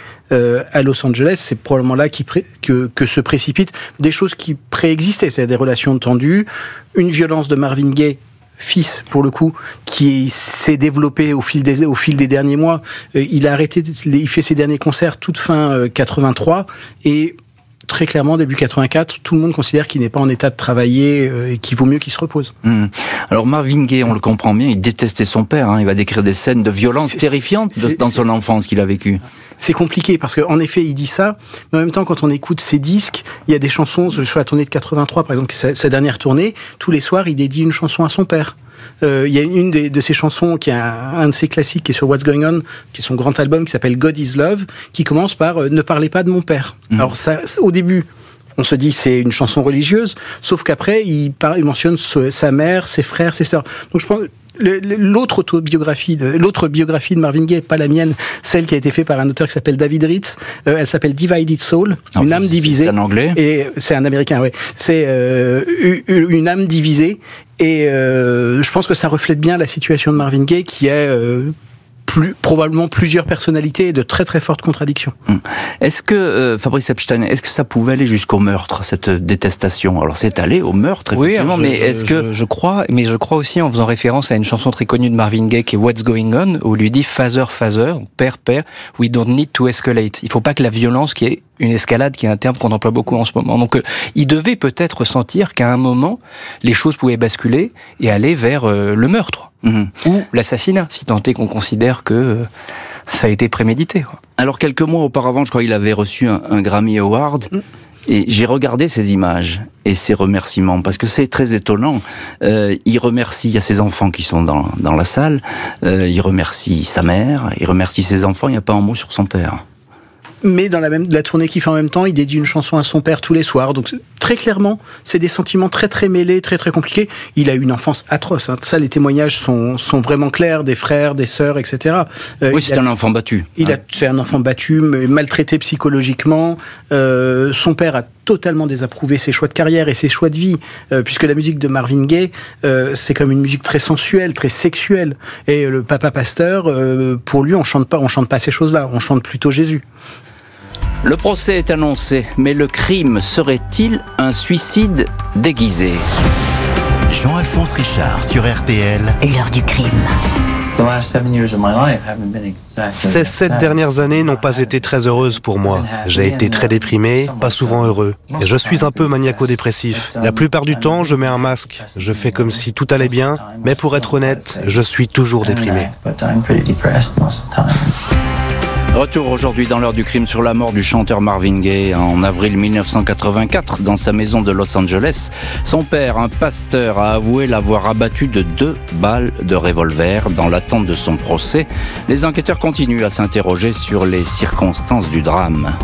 à Los Angeles, c'est probablement là que se précipitent des choses qui préexistaient, c'est-à-dire des relations tendues, une violence de Marvin Gaye, fils pour le coup, qui s'est développé au fil des derniers mois. Il a arrêté, il fait ses derniers concerts toute fin 83 et très clairement, début 84, tout le monde considère qu'il n'est pas en état de travailler et qu'il vaut mieux qu'il se repose. Alors Marvin Gaye, on le comprend bien, il détestait son père. Il va décrire des scènes de violence terrifiantes dans son enfance qu'il a vécue. C'est compliqué parce qu'en effet, il dit ça, mais en même temps, quand on écoute ses disques, il y a des chansons, sur la tournée de 83, par exemple, sa dernière tournée, tous les soirs, il dédie une chanson à son père. Il y a une de ses chansons qui est un de ses classiques qui est sur What's Going On, qui est son grand album qui s'appelle God Is Love, qui commence par ne parlez pas de mon père. Alors ça, au début, on se dit c'est une chanson religieuse, sauf qu'après il mentionne sa mère, ses frères, ses sœurs. Donc je pense l'autre biographie de Marvin Gaye, pas la mienne, celle qui a été faite par un auteur qui s'appelle David Ritz, elle s'appelle Divided Soul, une âme divisée. C'est un anglais. Et c'est un américain, ouais. C'est une âme divisée. Et je pense que ça reflète bien la situation de Marvin Gaye qui est probablement plusieurs personnalités et de très très fortes contradictions. Est-ce que, Fabrice Epstein, est-ce que ça pouvait aller jusqu'au meurtre, cette détestation? Alors c'est allé au meurtre, effectivement, oui, je crois aussi, en faisant référence à une chanson très connue de Marvin Gaye qui est What's Going On, où il lui dit Father, Father, Père, Père, we don't need to escalate. Il faut pas que la violence, qui est une escalade, qui est un terme qu'on emploie beaucoup en ce moment. Donc il devait peut-être sentir qu'à un moment, les choses pouvaient basculer et aller vers le meurtre. Ou l'assassinat, si tant est qu'on considère que ça a été prémédité. Alors quelques mois auparavant, je crois qu'il avait reçu un Grammy Award. Et j'ai regardé ces images et ces remerciements, parce que c'est très étonnant. Il remercie, il y a ses enfants qui sont dans la salle, il remercie sa mère, il remercie ses enfants, il n'y a pas un mot sur son père. Mais dans la tournée qu'il fait en même temps, il dédie une chanson à son père tous les soirs. Donc très clairement, c'est des sentiments très très mêlés, très très compliqués. Il a eu une enfance atroce. Ça, les témoignages sont vraiment clairs, des frères, des sœurs, etc. Oui, c'est un enfant battu. C'est un enfant battu, maltraité psychologiquement. Son père a totalement désapprouvé ses choix de carrière et ses choix de vie, puisque la musique de Marvin Gaye, c'est comme une musique très sensuelle, très sexuelle. Et le papa pasteur, pour lui, on chante pas ces choses-là. On chante plutôt Jésus. Le procès est annoncé, mais le crime serait-il un suicide déguisé? Jean-Alphonse Richard sur RTL. L'heure du crime. Ces 7 dernières années n'ont pas été très heureuses pour moi. J'ai été très déprimé, pas souvent heureux. Et je suis un peu maniaco-dépressif. La plupart du temps, je mets un masque. Je fais comme si tout allait bien, mais pour être honnête, je suis toujours déprimé. Retour aujourd'hui dans l'heure du crime sur la mort du chanteur Marvin Gaye. En avril 1984, dans sa maison de Los Angeles, son père, un pasteur, a avoué l'avoir abattu de 2 balles de revolver. Dans l'attente de son procès, les enquêteurs continuent à s'interroger sur les circonstances du drame.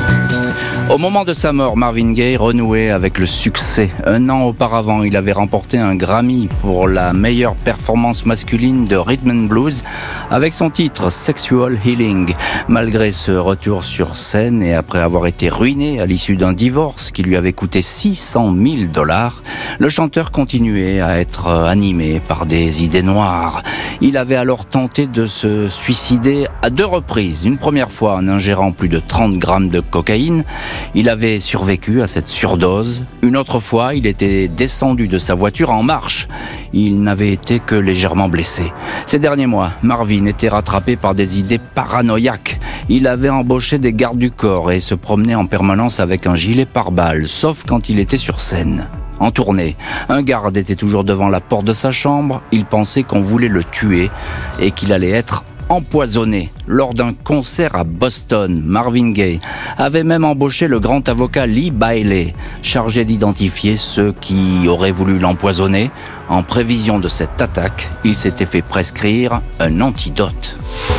Au moment de sa mort, Marvin Gaye renouait avec le succès. 1 an auparavant, il avait remporté un Grammy pour la meilleure performance masculine de Rhythm and Blues avec son titre Sexual Healing. Malgré ce retour sur scène et après avoir été ruiné à l'issue d'un divorce qui lui avait coûté $600 000, le chanteur continuait à être animé par des idées noires. Il avait alors tenté de se suicider à 2 reprises. Une première fois en ingérant plus de 30 grammes de cocaïne. Il avait survécu à cette surdose. Une autre fois, il était descendu de sa voiture en marche. Il n'avait été que légèrement blessé. Ces derniers mois, Marvin était rattrapé par des idées paranoïaques. Il avait embauché des gardes du corps et se promenait en permanence avec un gilet pare-balles, sauf quand il était sur scène. En tournée, un garde était toujours devant la porte de sa chambre. Il pensait qu'on voulait le tuer et qu'il allait être empoisonné. Lors d'un concert à Boston, Marvin Gaye avait même embauché le grand avocat Lee Bailey, chargé d'identifier ceux qui auraient voulu l'empoisonner. En prévision de cette attaque, il s'était fait prescrire un antidote.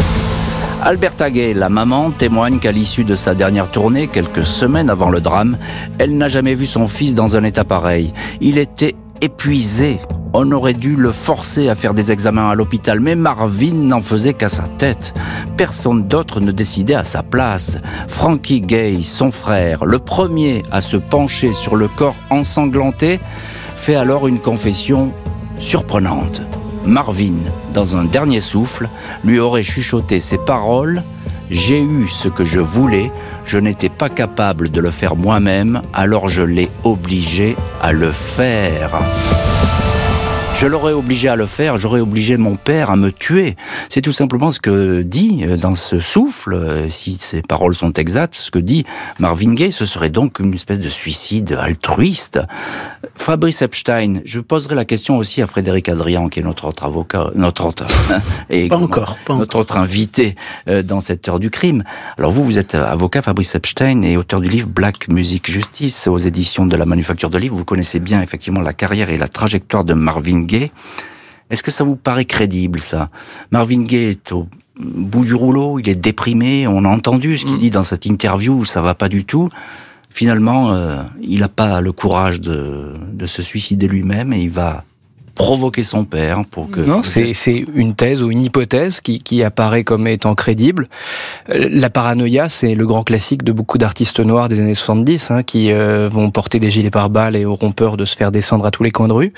Alberta Gaye, la maman, témoigne qu'à l'issue de sa dernière tournée, quelques semaines avant le drame, elle n'a jamais vu son fils dans un état pareil. Il était épuisé. On aurait dû le forcer à faire des examens à l'hôpital, mais Marvin n'en faisait qu'à sa tête. Personne d'autre ne décidait à sa place. Frankie Gaye, son frère, le premier à se pencher sur le corps ensanglanté, fait alors une confession surprenante. Marvin, dans un dernier souffle, lui aurait chuchoté ces paroles « J'ai eu ce que je voulais, je n'étais pas capable de le faire moi-même, alors je l'ai obligé à le faire. » Je l'aurais obligé à le faire, j'aurais obligé mon père à me tuer. C'est tout simplement ce que dit dans ce souffle, si ces paroles sont exactes, ce que dit Marvin Gaye, ce serait donc une espèce de suicide altruiste. Fabrice Epstein, je poserai la question aussi à Frédéric Adrian, qui est notre autre avocat, notre autre invité dans cette heure du crime. Alors vous êtes avocat, Fabrice Epstein, et auteur du livre Black Music Justice aux éditions de la Manufacture de Livres. Vous connaissez bien effectivement la carrière et la trajectoire de Marvin Gaye. Est-ce que ça vous paraît crédible, ça? Marvin Gaye est au bout du rouleau, il est déprimé, on a entendu ce qu'il dit dans cette interview, ça va pas du tout. Finalement, il n'a pas le courage de se suicider lui-même et il va provoquer son père pour que... Non, c'est une thèse ou une hypothèse qui apparaît comme étant crédible. La paranoïa, c'est le grand classique de beaucoup d'artistes noirs des années 70, qui vont porter des gilets pare-balles et auront peur de se faire descendre à tous les coins de rue.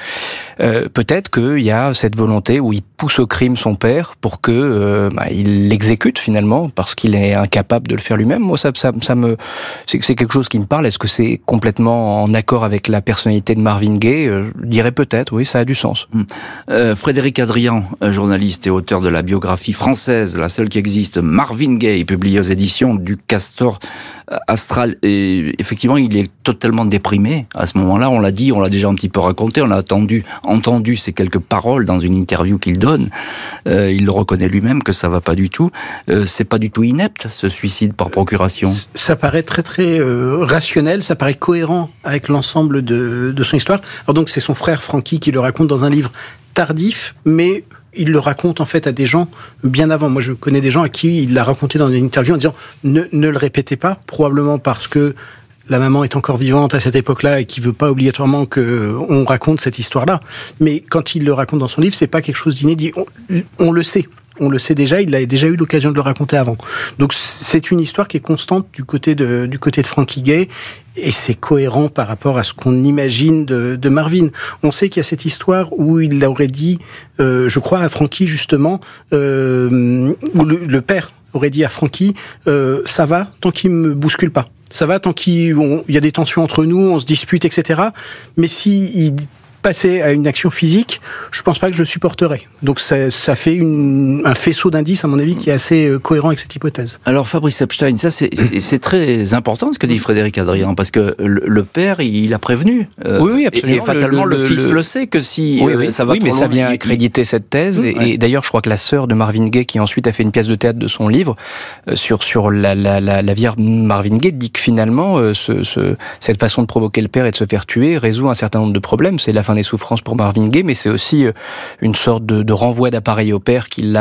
peut-être qu'il y a cette volonté où il pousse au crime son père pour que il l'exécute finalement parce qu'il est incapable de le faire lui-même. Moi, c'est quelque chose qui me parle. Est-ce que c'est complètement en accord avec la personnalité de Marvin Gaye? Je dirais peut-être, oui, ça a du sens. Frédéric Adrian, journaliste et auteur de la biographie française, la seule qui existe, Marvin Gaye, publiée aux éditions du Castor Astral. Et effectivement, il est totalement déprimé à ce moment-là. On l'a dit, on l'a déjà un petit peu raconté. On a entendu ces quelques paroles dans une interview qu'il donne. Il le reconnaît lui-même que ça va pas du tout. C'est pas du tout inepte, ce suicide par procuration. Ça paraît très très rationnel. Ça paraît cohérent avec l'ensemble de son histoire. Alors donc, c'est son frère Frankie qui le raconte dans un livre tardif, mais il le raconte en fait à des gens bien avant. Moi, je connais des gens à qui il l'a raconté dans une interview en disant ne le répétez pas, probablement parce que la maman est encore vivante à cette époque-là et qui veut pas obligatoirement que on raconte cette histoire-là. Mais quand il le raconte dans son livre, c'est pas quelque chose d'inédit. On le sait. On le sait déjà, il a déjà eu l'occasion de le raconter avant. Donc c'est une histoire qui est constante du côté de Frankie Gaye, et c'est cohérent par rapport à ce qu'on imagine de Marvin. On sait qu'il y a cette histoire où il aurait dit, je crois à Frankie justement, où le père aurait dit à Frankie, ça va tant qu'il me bouscule pas. Ça va tant qu'il y a des tensions entre nous, on se dispute, etc. Mais si il passer à une action physique, je pense pas que je le supporterais. Donc ça fait un faisceau d'indices, à mon avis, qui est assez cohérent avec cette hypothèse. Alors Fabrice Epstein, ça c'est très important ce que dit Frédéric Adrian, parce que le père, il a prévenu. Oui, absolument. Et fatalement, le fils le sait que si ça va trop loin. Oui, mais ça vient accréditer cette thèse. Et d'ailleurs, je crois que la sœur de Marvin Gaye, qui ensuite a fait une pièce de théâtre de son livre sur la vie de Marvin Gaye, dit que finalement, cette façon de provoquer le père et de se faire tuer résout un certain nombre de problèmes. C'est la fin des souffrances pour Marvin Gaye, mais c'est aussi une sorte de renvoi d'appareil au père qui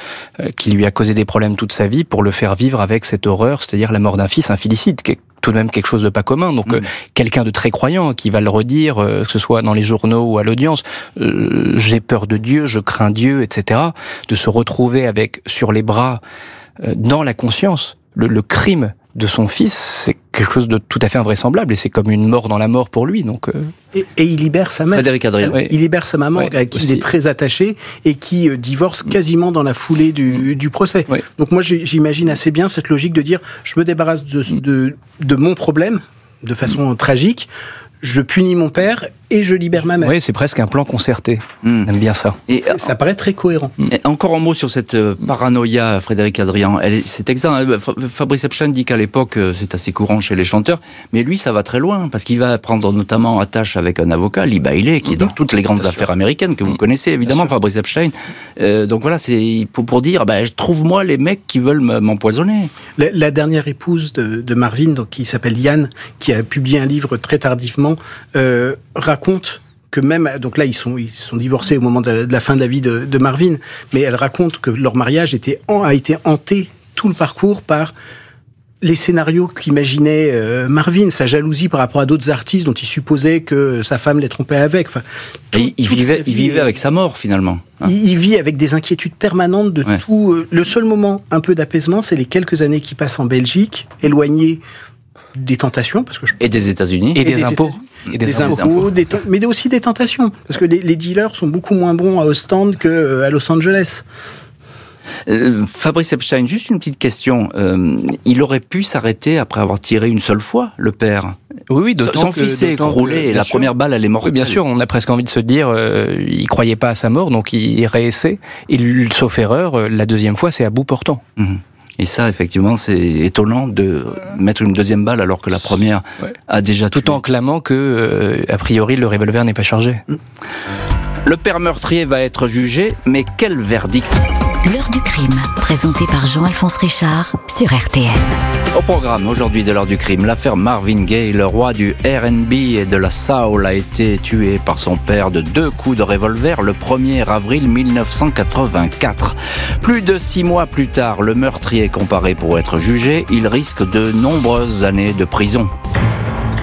lui a causé des problèmes toute sa vie pour le faire vivre avec cette horreur, c'est-à-dire la mort d'un fils, un filicide, qui est tout de même quelque chose de pas commun. Donc quelqu'un de très croyant qui va le redire, que ce soit dans les journaux ou à l'audience, j'ai peur de Dieu, je crains Dieu, etc. De se retrouver avec sur les bras, dans la conscience, le crime de son fils, c'est quelque chose de tout à fait invraisemblable, et c'est comme une mort dans la mort pour lui. Donc et il libère sa mère. Frédéric Adrien. Il libère sa maman, à qui il est très attaché, et qui divorce quasiment dans la foulée du procès. Donc moi, j'imagine assez bien cette logique de dire, je me débarrasse de mon problème de façon tragique, je punis mon père et je libère ma mère. Oui, c'est presque un plan concerté. J'aime bien ça. Et ça paraît très cohérent. Et encore un mot sur cette paranoïa, Frédéric Adrian. C'est exact. Fabrice Epstein dit qu'à l'époque, c'est assez courant chez les chanteurs, mais lui, ça va très loin, parce qu'il va prendre notamment attache avec un avocat, Lee Bailey, qui est dans toutes les grandes affaires américaines, que vous connaissez évidemment, Fabrice Epstein. Donc voilà, c'est pour dire, trouve-moi les mecs qui veulent m'empoisonner. La dernière épouse de Marvin, donc, qui s'appelle Yann, qui a publié un livre très tardivement, raconte que même, donc là ils sont divorcés au moment de la fin de la vie de Marvin, mais elle raconte que leur mariage a été hanté tout le parcours par les scénarios qu'imaginait Marvin, sa jalousie par rapport à d'autres artistes dont il supposait que sa femme les trompait avec. Enfin, il vivait avec sa mort finalement. Il vit avec des inquiétudes permanentes de tout. Le seul moment un peu d'apaisement, c'est les quelques années qu'il passe en Belgique, éloigné des tentations, parce que et des États-Unis et des impôts. Des impôts, mais aussi des tentations, parce que les dealers sont beaucoup moins bons à Ostende qu'à Los Angeles. Fabrice Epstein, juste une petite question. Il aurait pu s'arrêter après avoir tiré une seule fois, le père. Oui, son fils s'est écroulé et la première balle, elle est mortelle. Oui, bien sûr, on a presque envie de se dire, il croyait pas à sa mort, donc il réessaie. Et sauf erreur, la deuxième fois, c'est à bout portant. Et ça, effectivement, c'est étonnant de mettre une deuxième balle alors que la première a déjà tué. Tout en clamant que, a priori, le revolver n'est pas chargé. Le père meurtrier va être jugé, mais quel verdict ? L'heure du crime, présentée par Jean-Alphonse Richard sur RTL. Au programme aujourd'hui de l'heure du crime, l'affaire Marvin Gaye, le roi du R&B et de la soul, a été tué par son père de 2 coups de revolver le 1er avril 1984. Plus de 6 mois plus tard, le meurtrier est comparé pour être jugé. Il risque de nombreuses années de prison.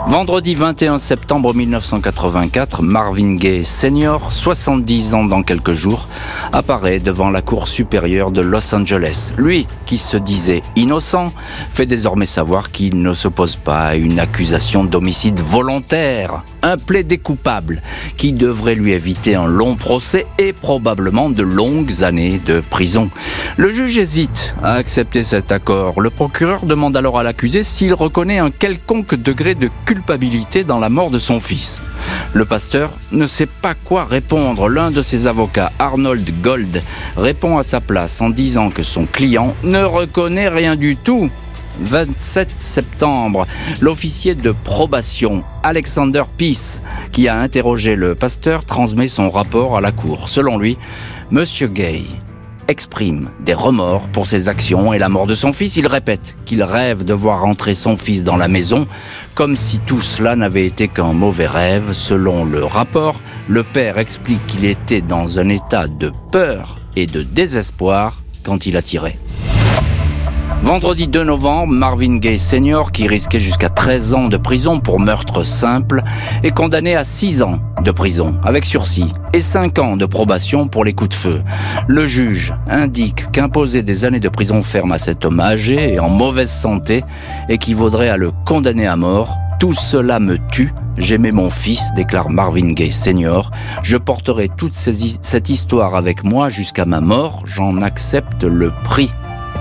Vendredi 21 septembre 1984, Marvin Gaye Sr., 70 ans dans quelques jours, apparaît devant la Cour supérieure de Los Angeles. Lui, qui se disait innocent, fait désormais savoir qu'il ne s'oppose pas à une accusation d'homicide volontaire, un plaidé coupable qui devrait lui éviter un long procès et probablement de longues années de prison. Le juge hésite à accepter cet accord. Le procureur demande alors à l'accusé s'il reconnaît un quelconque degré de culpabilité dans la mort de son fils. Le pasteur ne sait pas quoi répondre. L'un de ses avocats, Arnold Gold, répond à sa place en disant que son client ne reconnaît rien du tout. 27 septembre, l'officier de probation, Alexander Peace, qui a interrogé le pasteur, transmet son rapport à la cour. Selon lui, Monsieur Gay exprime des remords pour ses actions et la mort de son fils. Il répète qu'il rêve de voir entrer son fils dans la maison, comme si tout cela n'avait été qu'un mauvais rêve. Selon le rapport, le père explique qu'il était dans un état de peur et de désespoir quand il a tiré. Vendredi 2 novembre, Marvin Gaye Sr., qui risquait jusqu'à 13 ans de prison pour meurtre simple, est condamné à 6 ans de prison avec sursis et 5 ans de probation pour les coups de feu. Le juge indique qu'imposer des années de prison ferme à cet homme âgé et en mauvaise santé équivaudrait à le condamner à mort. Tout cela me tue. J'aimais mon fils, déclare Marvin Gaye Sr. Je porterai toute cette histoire avec moi jusqu'à ma mort. J'en accepte le prix.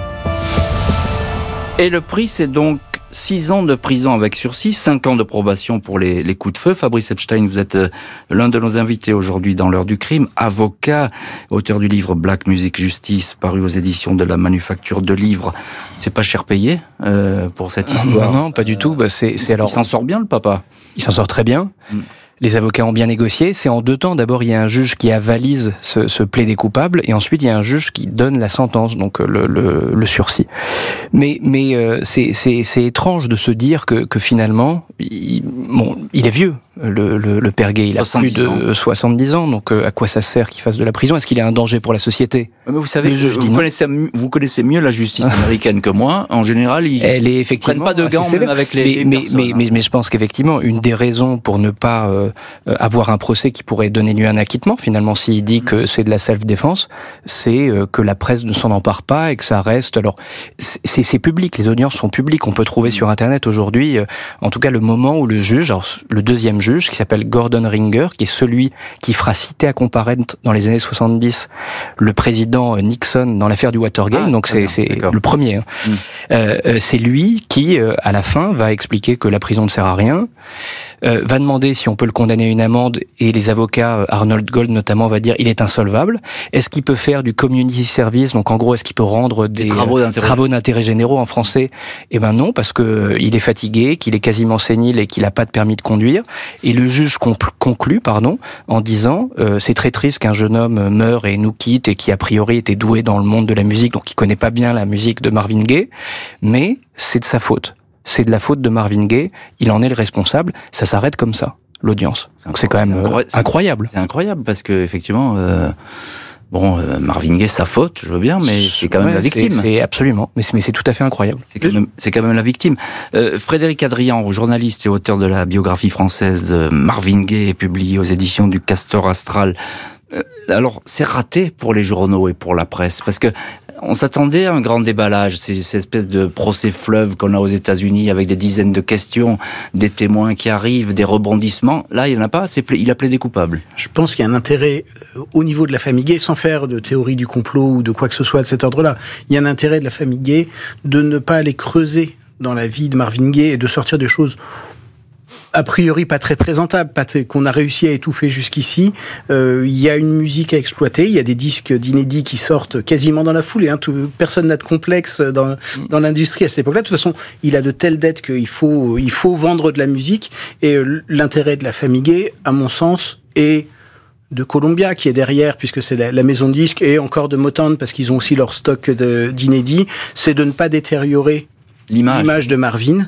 Et le prix, c'est donc 6 ans de prison avec sursis, 5 ans de probation pour les coups de feu. Fabrice Epstein, vous êtes l'un de nos invités aujourd'hui dans l'heure du crime, avocat, auteur du livre Black Music Justice, paru aux éditions de la Manufacture de Livres. C'est pas cher payé pour cette histoire? Non, pas du tout. Il s'en sort bien, le papa? Il s'en sort très bien. Les avocats ont bien négocié. C'est en 2 temps. D'abord, il y a un juge qui avalise ce plaidé coupable, et ensuite il y a un juge qui donne la sentence, donc le sursis. Mais c'est étrange de se dire que finalement, il est vieux. Le père Gay, il a plus de 70 ans, donc à quoi ça sert qu'il fasse de la prison? Est-ce qu'il est un danger pour la société? Mais vous savez, vous connaissez mieux la justice américaine que moi. En général, ils ne prennent pas de gants même avec les personnes. Mais je pense qu'effectivement, une des raisons pour ne pas avoir un procès qui pourrait donner lieu à un acquittement, finalement, s'il dit que c'est de la self-défense, c'est que la presse ne s'en empare pas et que ça reste... Alors, c'est public, les audiences sont publiques. On peut trouver sur Internet aujourd'hui, en tout cas, le moment où le juge, alors le deuxième juge, qui s'appelle Gordon Ringer, qui est celui qui fera citer à comparaître dans les années 70 le président Nixon dans l'affaire du Watergate, donc c'est le premier. C'est lui qui, à la fin, va expliquer que la prison ne sert à rien, va demander si on peut le condamner à une amende, et les avocats, Arnold Gold notamment, va dire il est insolvable. Est-ce qu'il peut faire du community service, donc en gros, est-ce qu'il peut rendre des travaux d'intérêt généraux en français? Eh ben non, parce que il est fatigué, qu'il est quasiment sénile et qu'il n'a pas de permis de conduire. Et le juge conclut, en disant c'est très triste qu'un jeune homme meure et nous quitte, et qui a priori était doué dans le monde de la musique, donc il connaît pas bien la musique de Marvin Gaye, mais c'est de sa faute. C'est de la faute de Marvin Gaye, il en est le responsable, ça s'arrête comme ça, l'audience. Donc c'est quand même incroyable. C'est incroyable, parce que effectivement, Marvin Gaye, sa faute, je veux bien, mais c'est quand même la victime. C'est absolument, mais c'est tout à fait incroyable. C'est quand même la victime. Frédéric Adrian, journaliste et auteur de la biographie française de Marvin Gaye, publiée aux éditions du Castor Astral. Alors, c'est raté pour les journaux et pour la presse, parce que on s'attendait à un grand déballage, cette espèce de procès fleuve qu'on a aux États-Unis avec des dizaines de questions, des témoins qui arrivent, des rebondissements. Là, il n'y en a pas, il a plaidé coupable. Je pense qu'il y a un intérêt au niveau de la famille Gaye, sans faire de théorie du complot ou de quoi que ce soit de cet ordre-là. Il y a un intérêt de la famille Gaye de ne pas aller creuser dans la vie de Marvin Gaye et de sortir des choses a priori pas très présentable, qu'on a réussi à étouffer jusqu'ici. Il y a une musique à exploiter, il y a des disques d'inédits qui sortent quasiment dans la foulée. Personne n'a de complexe dans l'industrie à cette époque-là. De toute façon, il a de telles dettes qu'il faut vendre de la musique. Et l'intérêt de la famille Gaye, à mon sens, est de Columbia qui est derrière, puisque c'est la maison de disques, et encore de Motown, parce qu'ils ont aussi leur stock d'inédits, c'est de ne pas détériorer l'image de Marvin,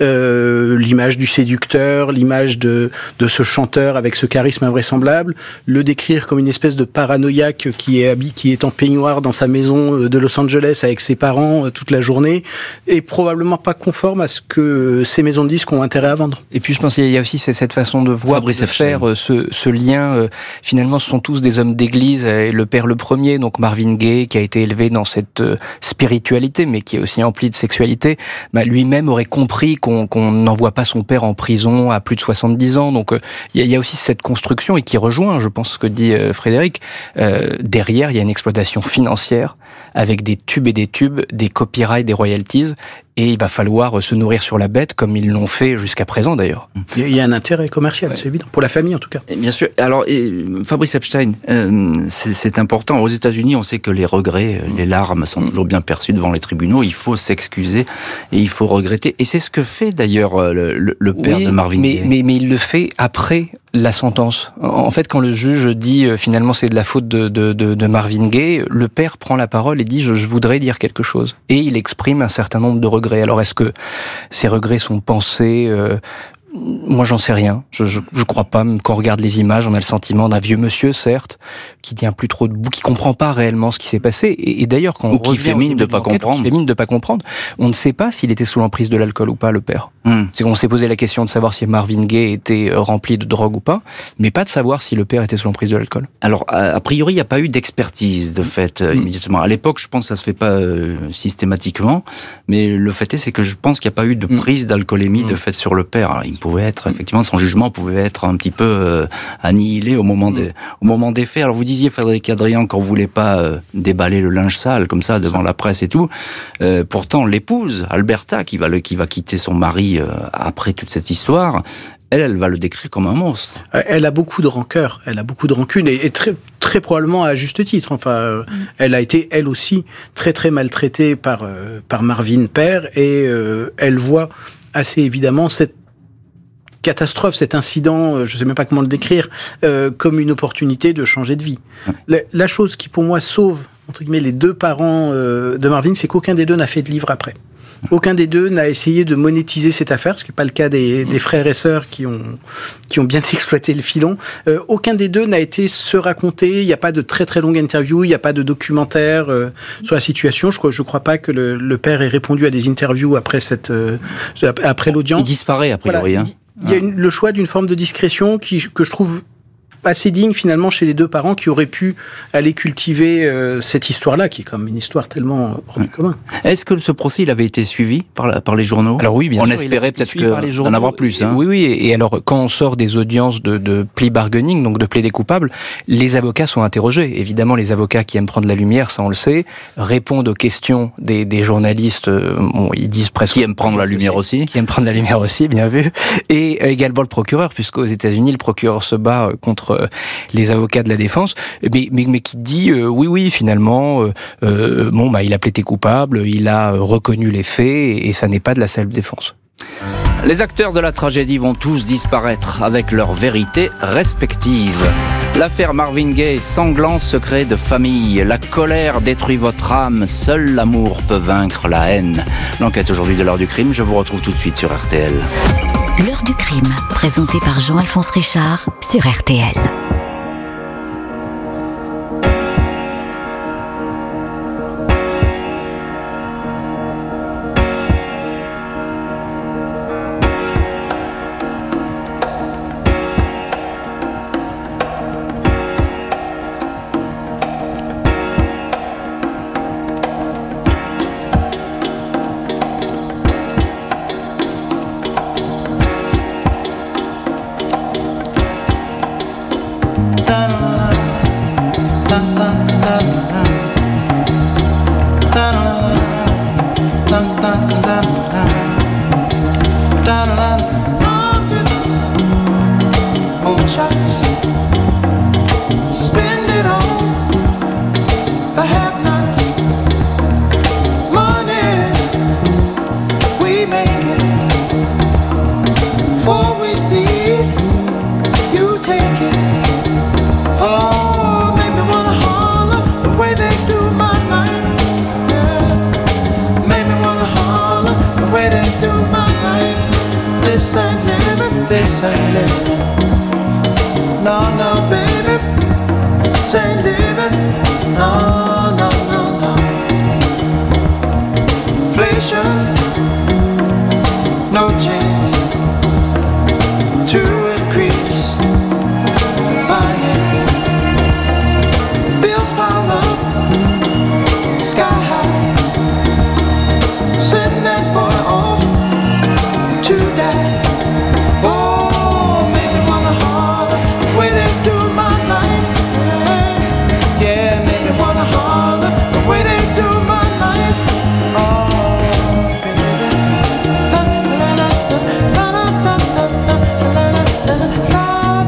l'image du séducteur, l'image de ce chanteur avec ce charisme invraisemblable, le décrire comme une espèce de paranoïaque qui est en peignoir dans sa maison de Los Angeles avec ses parents toute la journée, est probablement pas conforme à ce que ces maisons de disques ont intérêt à vendre. Et puis je pense qu'il y a aussi cette façon de voir, de faire ce lien. Finalement, ce sont tous des hommes d'église, et le père le premier, donc Marvin Gaye, qui a été élevé dans cette spiritualité, mais qui est aussi empli de sexualité, lui-même aurait compris qu'on n'envoie pas son père en prison à plus de 70 ans. Donc il y a aussi cette construction, et qui rejoint, je pense, ce que dit Frédéric. Derrière, il y a une exploitation financière avec des tubes et des tubes, des copyrights, des royalties, et il va falloir se nourrir sur la bête, comme ils l'ont fait jusqu'à présent d'ailleurs. Il y a un intérêt commercial, c'est évident, pour la famille en tout cas. Bien sûr. Alors, Fabrice Epstein, c'est important. Aux États-Unis, on sait que les regrets, les larmes sont toujours bien perçues devant les tribunaux. Il faut s'excuser et il faut regretter. Et c'est ce que fait d'ailleurs le père de Marvin Gaye. Mais il le fait après la sentence. En fait, quand le juge dit finalement c'est de la faute de Marvin Gaye, le père prend la parole et dit je voudrais dire quelque chose. Et il exprime un certain nombre de regrets. Alors est-ce que ces regrets sont pensés moi, j'en sais rien. Je crois pas. Même quand on regarde les images, on a le sentiment d'un vieux monsieur, certes, qui tient plus trop debout, qui comprend pas réellement ce qui s'est passé. Et d'ailleurs, quand on qui fait mine de pas comprendre, on ne sait pas s'il était sous l'emprise de l'alcool ou pas, le père. C'est qu'on s'est posé la question de savoir si Marvin Gaye était rempli de drogue ou pas, mais pas de savoir si le père était sous l'emprise de l'alcool. Alors, a priori, il n'y a pas eu d'expertise de fait immédiatement. À l'époque, je pense que ça se fait pas systématiquement, mais le fait est, c'est que je pense qu'il n'y a pas eu de prise d'alcoolémie de fait sur le père. Alors, il pouvait être, effectivement, son jugement pouvait être un petit peu annihilé au moment des faits. Alors vous disiez, Frédéric Adrien, qu'on voulait pas déballer le linge sale comme ça devant la presse et tout. Pourtant, l'épouse, Alberta, qui va quitter son mari après toute cette histoire, elle va le décrire comme un monstre. Elle a beaucoup de rancœur, elle a beaucoup de rancune, et très, très probablement à juste titre. Enfin, elle a été, elle aussi, très très maltraitée par Marvin père, et elle voit assez évidemment cette catastrophe, cet incident, je ne sais même pas comment le décrire, comme une opportunité de changer de vie. La chose qui, pour moi, sauve, entre guillemets, les deux parents de Marvin, c'est qu'aucun des deux n'a fait de livre après. Aucun des deux n'a essayé de monétiser cette affaire, ce qui n'est pas le cas des frères et sœurs qui ont bien exploité le filon. Aucun des deux n'a été se raconter. Il n'y a pas de très très longue interview, il n'y a pas de documentaire sur la situation. Je crois pas que le père ait répondu à des interviews après l'audience. Il disparaît a priori. Voilà, il y a le choix d'une forme de discrétion que je trouve assez digne finalement chez les deux parents, qui auraient pu aller cultiver cette histoire-là, qui est comme une histoire tellement hors du commun. Est-ce que ce procès il avait été suivi par les journaux ? Alors oui, bien sûr. On espérait peut-être d'en avoir plus. Oui. Et alors, quand on sort des audiences de plea bargaining, donc de plaider coupable, les avocats sont interrogés. Évidemment, les avocats qui aiment prendre la lumière, ça on le sait, répondent aux questions des journalistes. Ils disent presque... Qui aiment prendre la lumière aussi. Qui aiment prendre la lumière aussi, bien vu. Et également le procureur, puisqu'aux États-Unis, le procureur se bat contre les avocats de la défense, mais qui dit oui, finalement, il a plaidé coupable, il a reconnu les faits, et ça n'est pas de la self-défense. Les acteurs de la tragédie vont tous disparaître avec leurs vérités respectives. L'affaire Marvin Gaye, sanglant secret de famille. La colère détruit votre âme. Seul l'amour peut vaincre la haine. L'enquête aujourd'hui de l'heure du crime, je vous retrouve tout de suite sur RTL. L'heure du crime, présentée par Jean-Alphonse Richard sur RTL. This ain't living, no, no, no, no. Inflation, no chance to increase finance. Bills pile up, sky high. Send that boy off to die. Oh, make me wanna holler the way they do my life. Yeah, make me wanna holler the way they do my life. Oh, baby. La la la la la la la la la la la.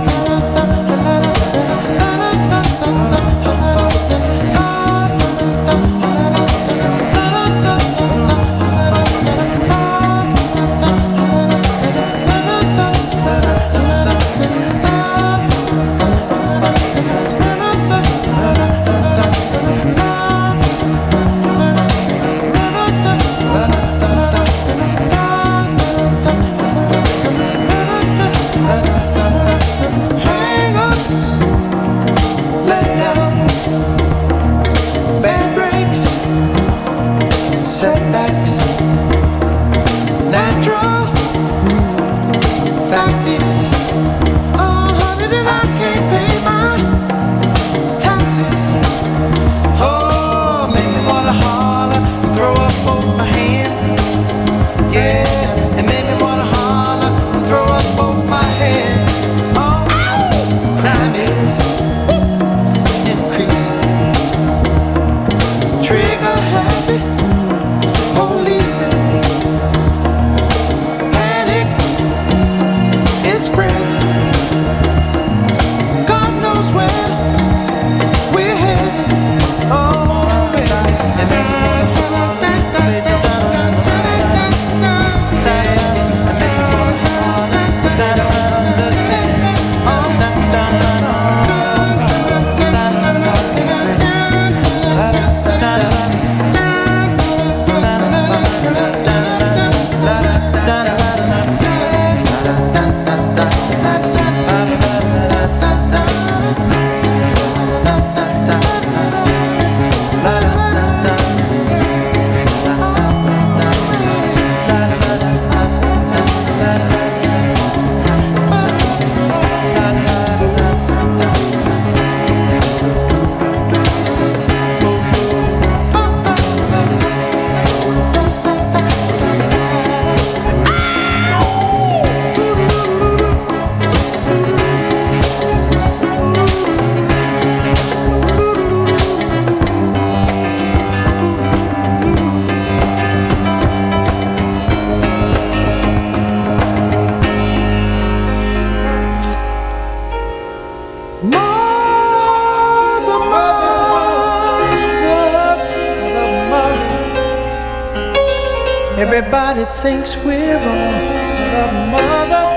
Everybody thinks we're wrong, but mother,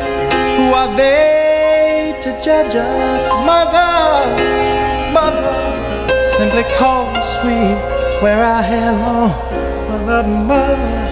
who are they to judge us? Mother, mother, simply cause we wear our hair long. Mother, mother,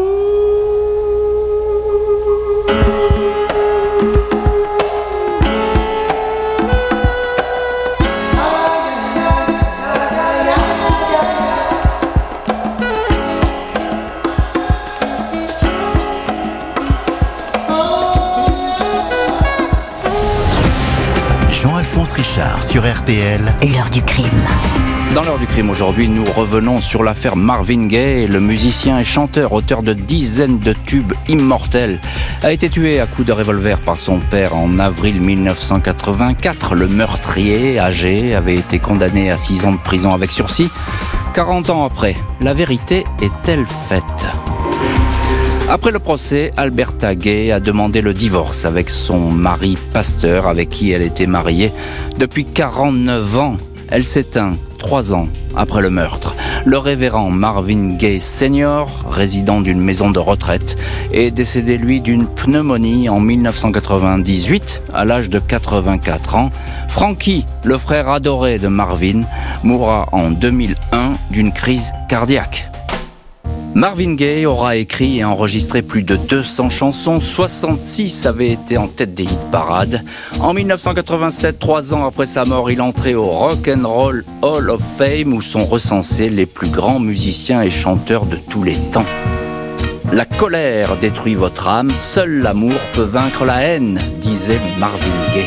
Jean-Alphonse Richard sur RTL. L'heure du crime. Dans l'heure du crime aujourd'hui, nous revenons sur l'affaire Marvin Gaye. Le musicien et chanteur, auteur de dizaines de tubes immortels, a été tué à coups de revolver par son père en avril 1984. Le meurtrier, âgé, avait été condamné à 6 ans de prison avec sursis. 40 ans après, la vérité est-elle faite ? Après le procès, Alberta Gaye a demandé le divorce avec son mari pasteur avec qui elle était mariée depuis 49 ans. Elle s'éteint 3 ans après le meurtre. Le révérend Marvin Gaye Sr., résident d'une maison de retraite, est décédé, lui, d'une pneumonie en 1998, à l'âge de 84 ans. Frankie, le frère adoré de Marvin, mourra en 2001 d'une crise cardiaque. Marvin Gaye aura écrit et enregistré plus de 200 chansons, 66 avaient été en tête des hit-parades. En 1987, 3 ans après sa mort, il entrait au Rock and Roll Hall of Fame où sont recensés les plus grands musiciens et chanteurs de tous les temps. La colère détruit votre âme, seul l'amour peut vaincre la haine, disait Marvin Gaye.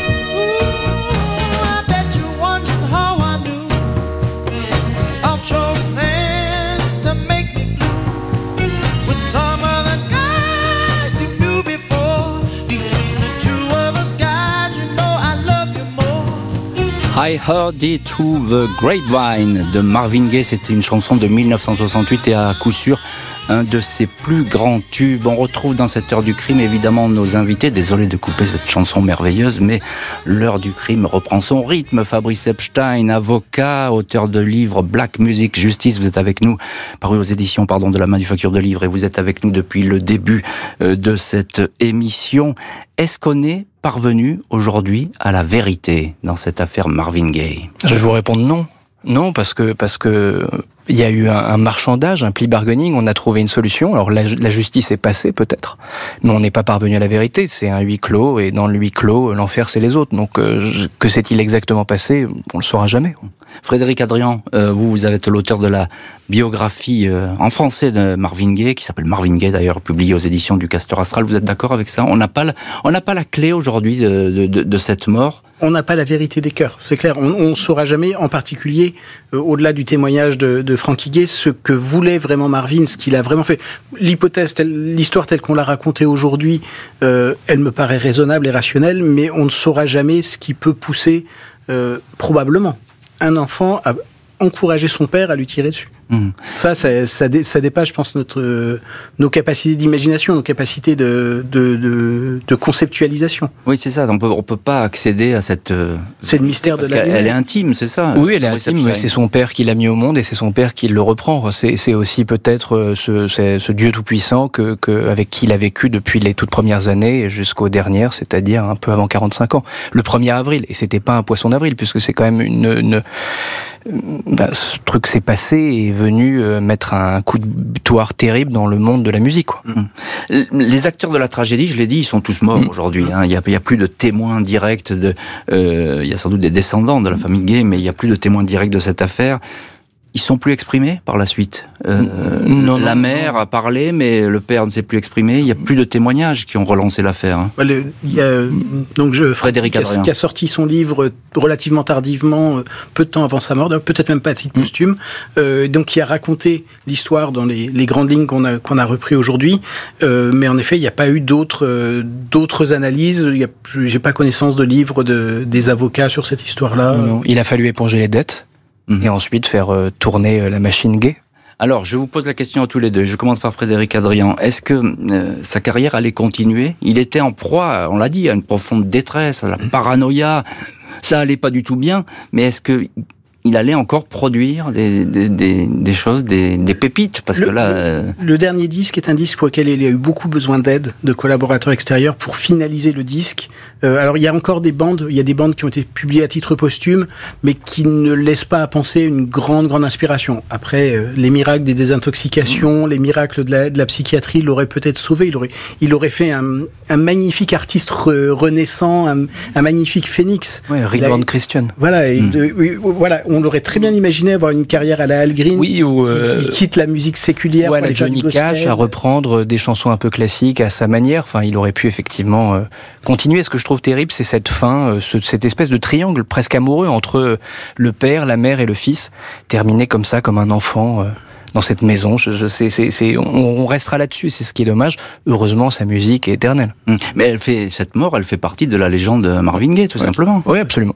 I Heard It Through the Grapevine de Marvin Gaye, c'était une chanson de 1968 et à coup sûr un de ses plus grands tubes. On retrouve dans cette heure du crime évidemment nos invités. Désolé de couper cette chanson merveilleuse, mais l'heure du crime reprend son rythme. Fabrice Epstein, avocat, auteur de livres Black Music Justice, vous êtes avec nous, paru aux éditions de la Manufacture de Livres, et vous êtes avec nous depuis le début de cette émission. Est-ce qu'on est parvenu aujourd'hui à la vérité dans cette affaire Marvin Gaye? Je vais vous répondre non. Non, parce que il y a eu un marchandage, un plea bargaining, on a trouvé une solution. Alors la justice est passée peut-être, mais on n'est pas parvenu à la vérité. C'est un huis clos, et dans le huis clos, l'enfer c'est les autres. Donc que s'est-il exactement passé? On le saura jamais. Frédéric Adrian, vous êtes l'auteur de la biographie en français de Marvin Gaye, qui s'appelle Marvin Gaye d'ailleurs, publiée aux éditions du Castor Astral. Vous êtes d'accord avec ça? On n'a pas la clé aujourd'hui de cette mort. On n'a pas la vérité des cœurs, c'est clair. On ne saura jamais, en particulier, au-delà du témoignage de Frankie Gaye, ce que voulait vraiment Marvin, ce qu'il a vraiment fait. L'histoire telle qu'on l'a racontée aujourd'hui, elle me paraît raisonnable et rationnelle, mais on ne saura jamais ce qui peut pousser, probablement, un enfant à encourager son père à lui tirer dessus. Ça dépasse, je pense, nos capacités d'imagination, nos capacités de conceptualisation. Oui, c'est ça. On peut pas accéder à cette. C'est le mystère de la vie. Elle est intime, c'est ça. Oui, elle est intime. Mais c'est son père qui l'a mis au monde et c'est son père qui le reprend. C'est aussi peut-être ce Dieu tout-puissant avec qui il a vécu depuis les toutes premières années jusqu'aux dernières, c'est-à-dire un peu avant 45 ans. Le 1er avril, et c'était pas un poisson d'avril, puisque c'est quand même ce truc s'est passé et est venu mettre un coup de butoir terrible dans le monde de la musique, quoi. Les acteurs de la tragédie, je l'ai dit, ils sont tous morts aujourd'hui. Il y a plus de témoins directs il y a sans doute des descendants de la famille Gaye, mais il y a plus de témoins directs de cette affaire. Ils sont plus exprimés par la suite. La mère a parlé, mais le père ne s'est plus exprimé. Il n'y a plus de témoignages qui ont relancé l'affaire. Il y a Frédéric Adrian qui a sorti son livre relativement tardivement, peu de temps avant sa mort, peut-être même pas à titre posthume. Donc qui a raconté l'histoire dans les grandes lignes qu'on a repris aujourd'hui. Mais en effet, il n'y a pas eu d'autres analyses. J'ai pas connaissance de livres des avocats sur cette histoire-là. Non. Il a fallu éponger les dettes. Et ensuite faire tourner la machine Gaye. Alors, je vous pose la question à tous les deux. Je commence par Frédéric Adrian. Est-ce que sa carrière allait continuer? Il était en proie, on l'a dit, à une profonde détresse, à la paranoïa. Ça allait pas du tout bien. Mais est-ce que il allait encore produire des choses, des pépites, parce que là... Le dernier disque est un disque pour lequel il a eu beaucoup besoin d'aide, de collaborateurs extérieurs pour finaliser le disque. Alors il y a encore des bandes qui ont été publiées à titre posthume, mais qui ne laissent pas à penser une grande inspiration. Après, les miracles des désintoxications, les miracles de la psychiatrie l'auraient peut-être sauvé. Il aurait fait un magnifique artiste renaissant, un magnifique phénix. Ouais, Ridwan Christian. Voilà, voilà. On l'aurait très bien imaginé avoir une carrière à la Al Green, qui quitte la musique séculière pour aller Johnny Cash, à reprendre des chansons un peu classiques à sa manière. Enfin, il aurait pu effectivement continuer. Ce que je trouve terrible, c'est cette fin, cette espèce de triangle presque amoureux entre le père, la mère et le fils, terminé comme ça, comme un enfant. Dans cette maison, on restera là-dessus, c'est ce qui est dommage. Heureusement, sa musique est éternelle. Mais cette mort, elle fait partie de la légende de Marvin Gaye, tout simplement. Oui, absolument.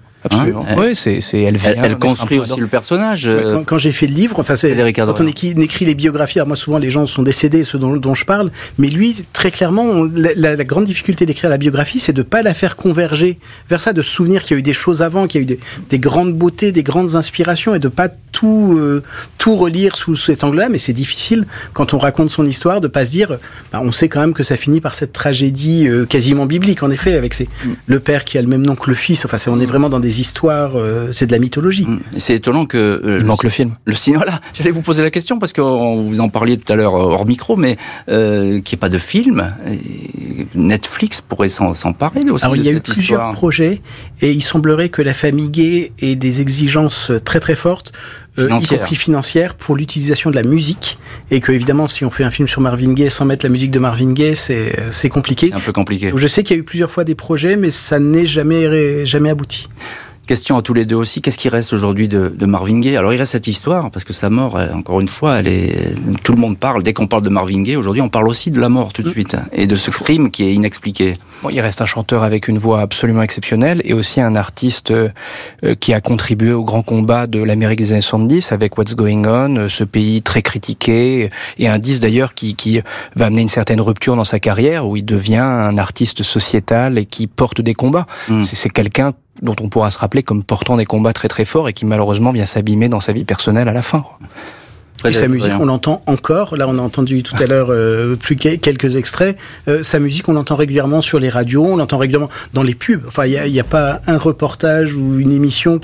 Elle construit aussi le personnage. Quand j'ai fait le livre, quand on écrit les biographies, alors moi souvent les gens sont décédés, ceux dont je parle, mais lui, très clairement, la grande difficulté d'écrire la biographie, c'est de pas la faire converger vers ça, de se souvenir qu'il y a eu des choses avant, qu'il y a eu des grandes beautés, des grandes inspirations, et de pas tout relire sous cet angle-là, mais c'est difficile quand on raconte son histoire de pas se dire, on sait quand même que ça finit par cette tragédie quasiment biblique, en effet, avec le père qui a le même nom que le fils. Enfin, on est vraiment dans des histoires, c'est de la mythologie. C'est étonnant que il manque le film. Le cinéma, voilà, j'allais vous poser la question parce que vous en parliez tout à l'heure hors micro, mais qu'il n'y ait pas de film. Netflix pourrait s'emparer aussi de cette histoire. Alors, il y a eu plusieurs projets et il semblerait que la famille Gay ait des exigences très très fortes, y compris financières, pour l'utilisation de la musique, et que évidemment si on fait un film sur Marvin Gaye sans mettre la musique de Marvin Gaye, c'est compliqué. C'est un peu compliqué. Donc, je sais qu'il y a eu plusieurs fois des projets, mais ça n'est jamais abouti. Question à tous les deux aussi, qu'est-ce qui reste aujourd'hui de Marvin Gaye? Alors il reste cette histoire, parce que sa mort, encore une fois, tout le monde parle, dès qu'on parle de Marvin Gaye, aujourd'hui on parle aussi de la mort tout de suite, et de ce crime qui est inexpliqué. Bon, il reste un chanteur avec une voix absolument exceptionnelle, et aussi un artiste qui a contribué au grand combat de l'Amérique des années 70, avec What's Going On, ce pays très critiqué, et un disque d'ailleurs qui va amener une certaine rupture dans sa carrière, où il devient un artiste sociétal et qui porte des combats. C'est quelqu'un dont on pourra se rappeler comme portant des combats très très forts et qui malheureusement vient s'abîmer dans sa vie personnelle à la fin. Et sa musique, on l'entend encore. Là, on a entendu tout à l'heure quelques extraits. Sa musique, on l'entend régulièrement sur les radios, on l'entend régulièrement dans les pubs. Enfin, il y a pas un reportage ou une émission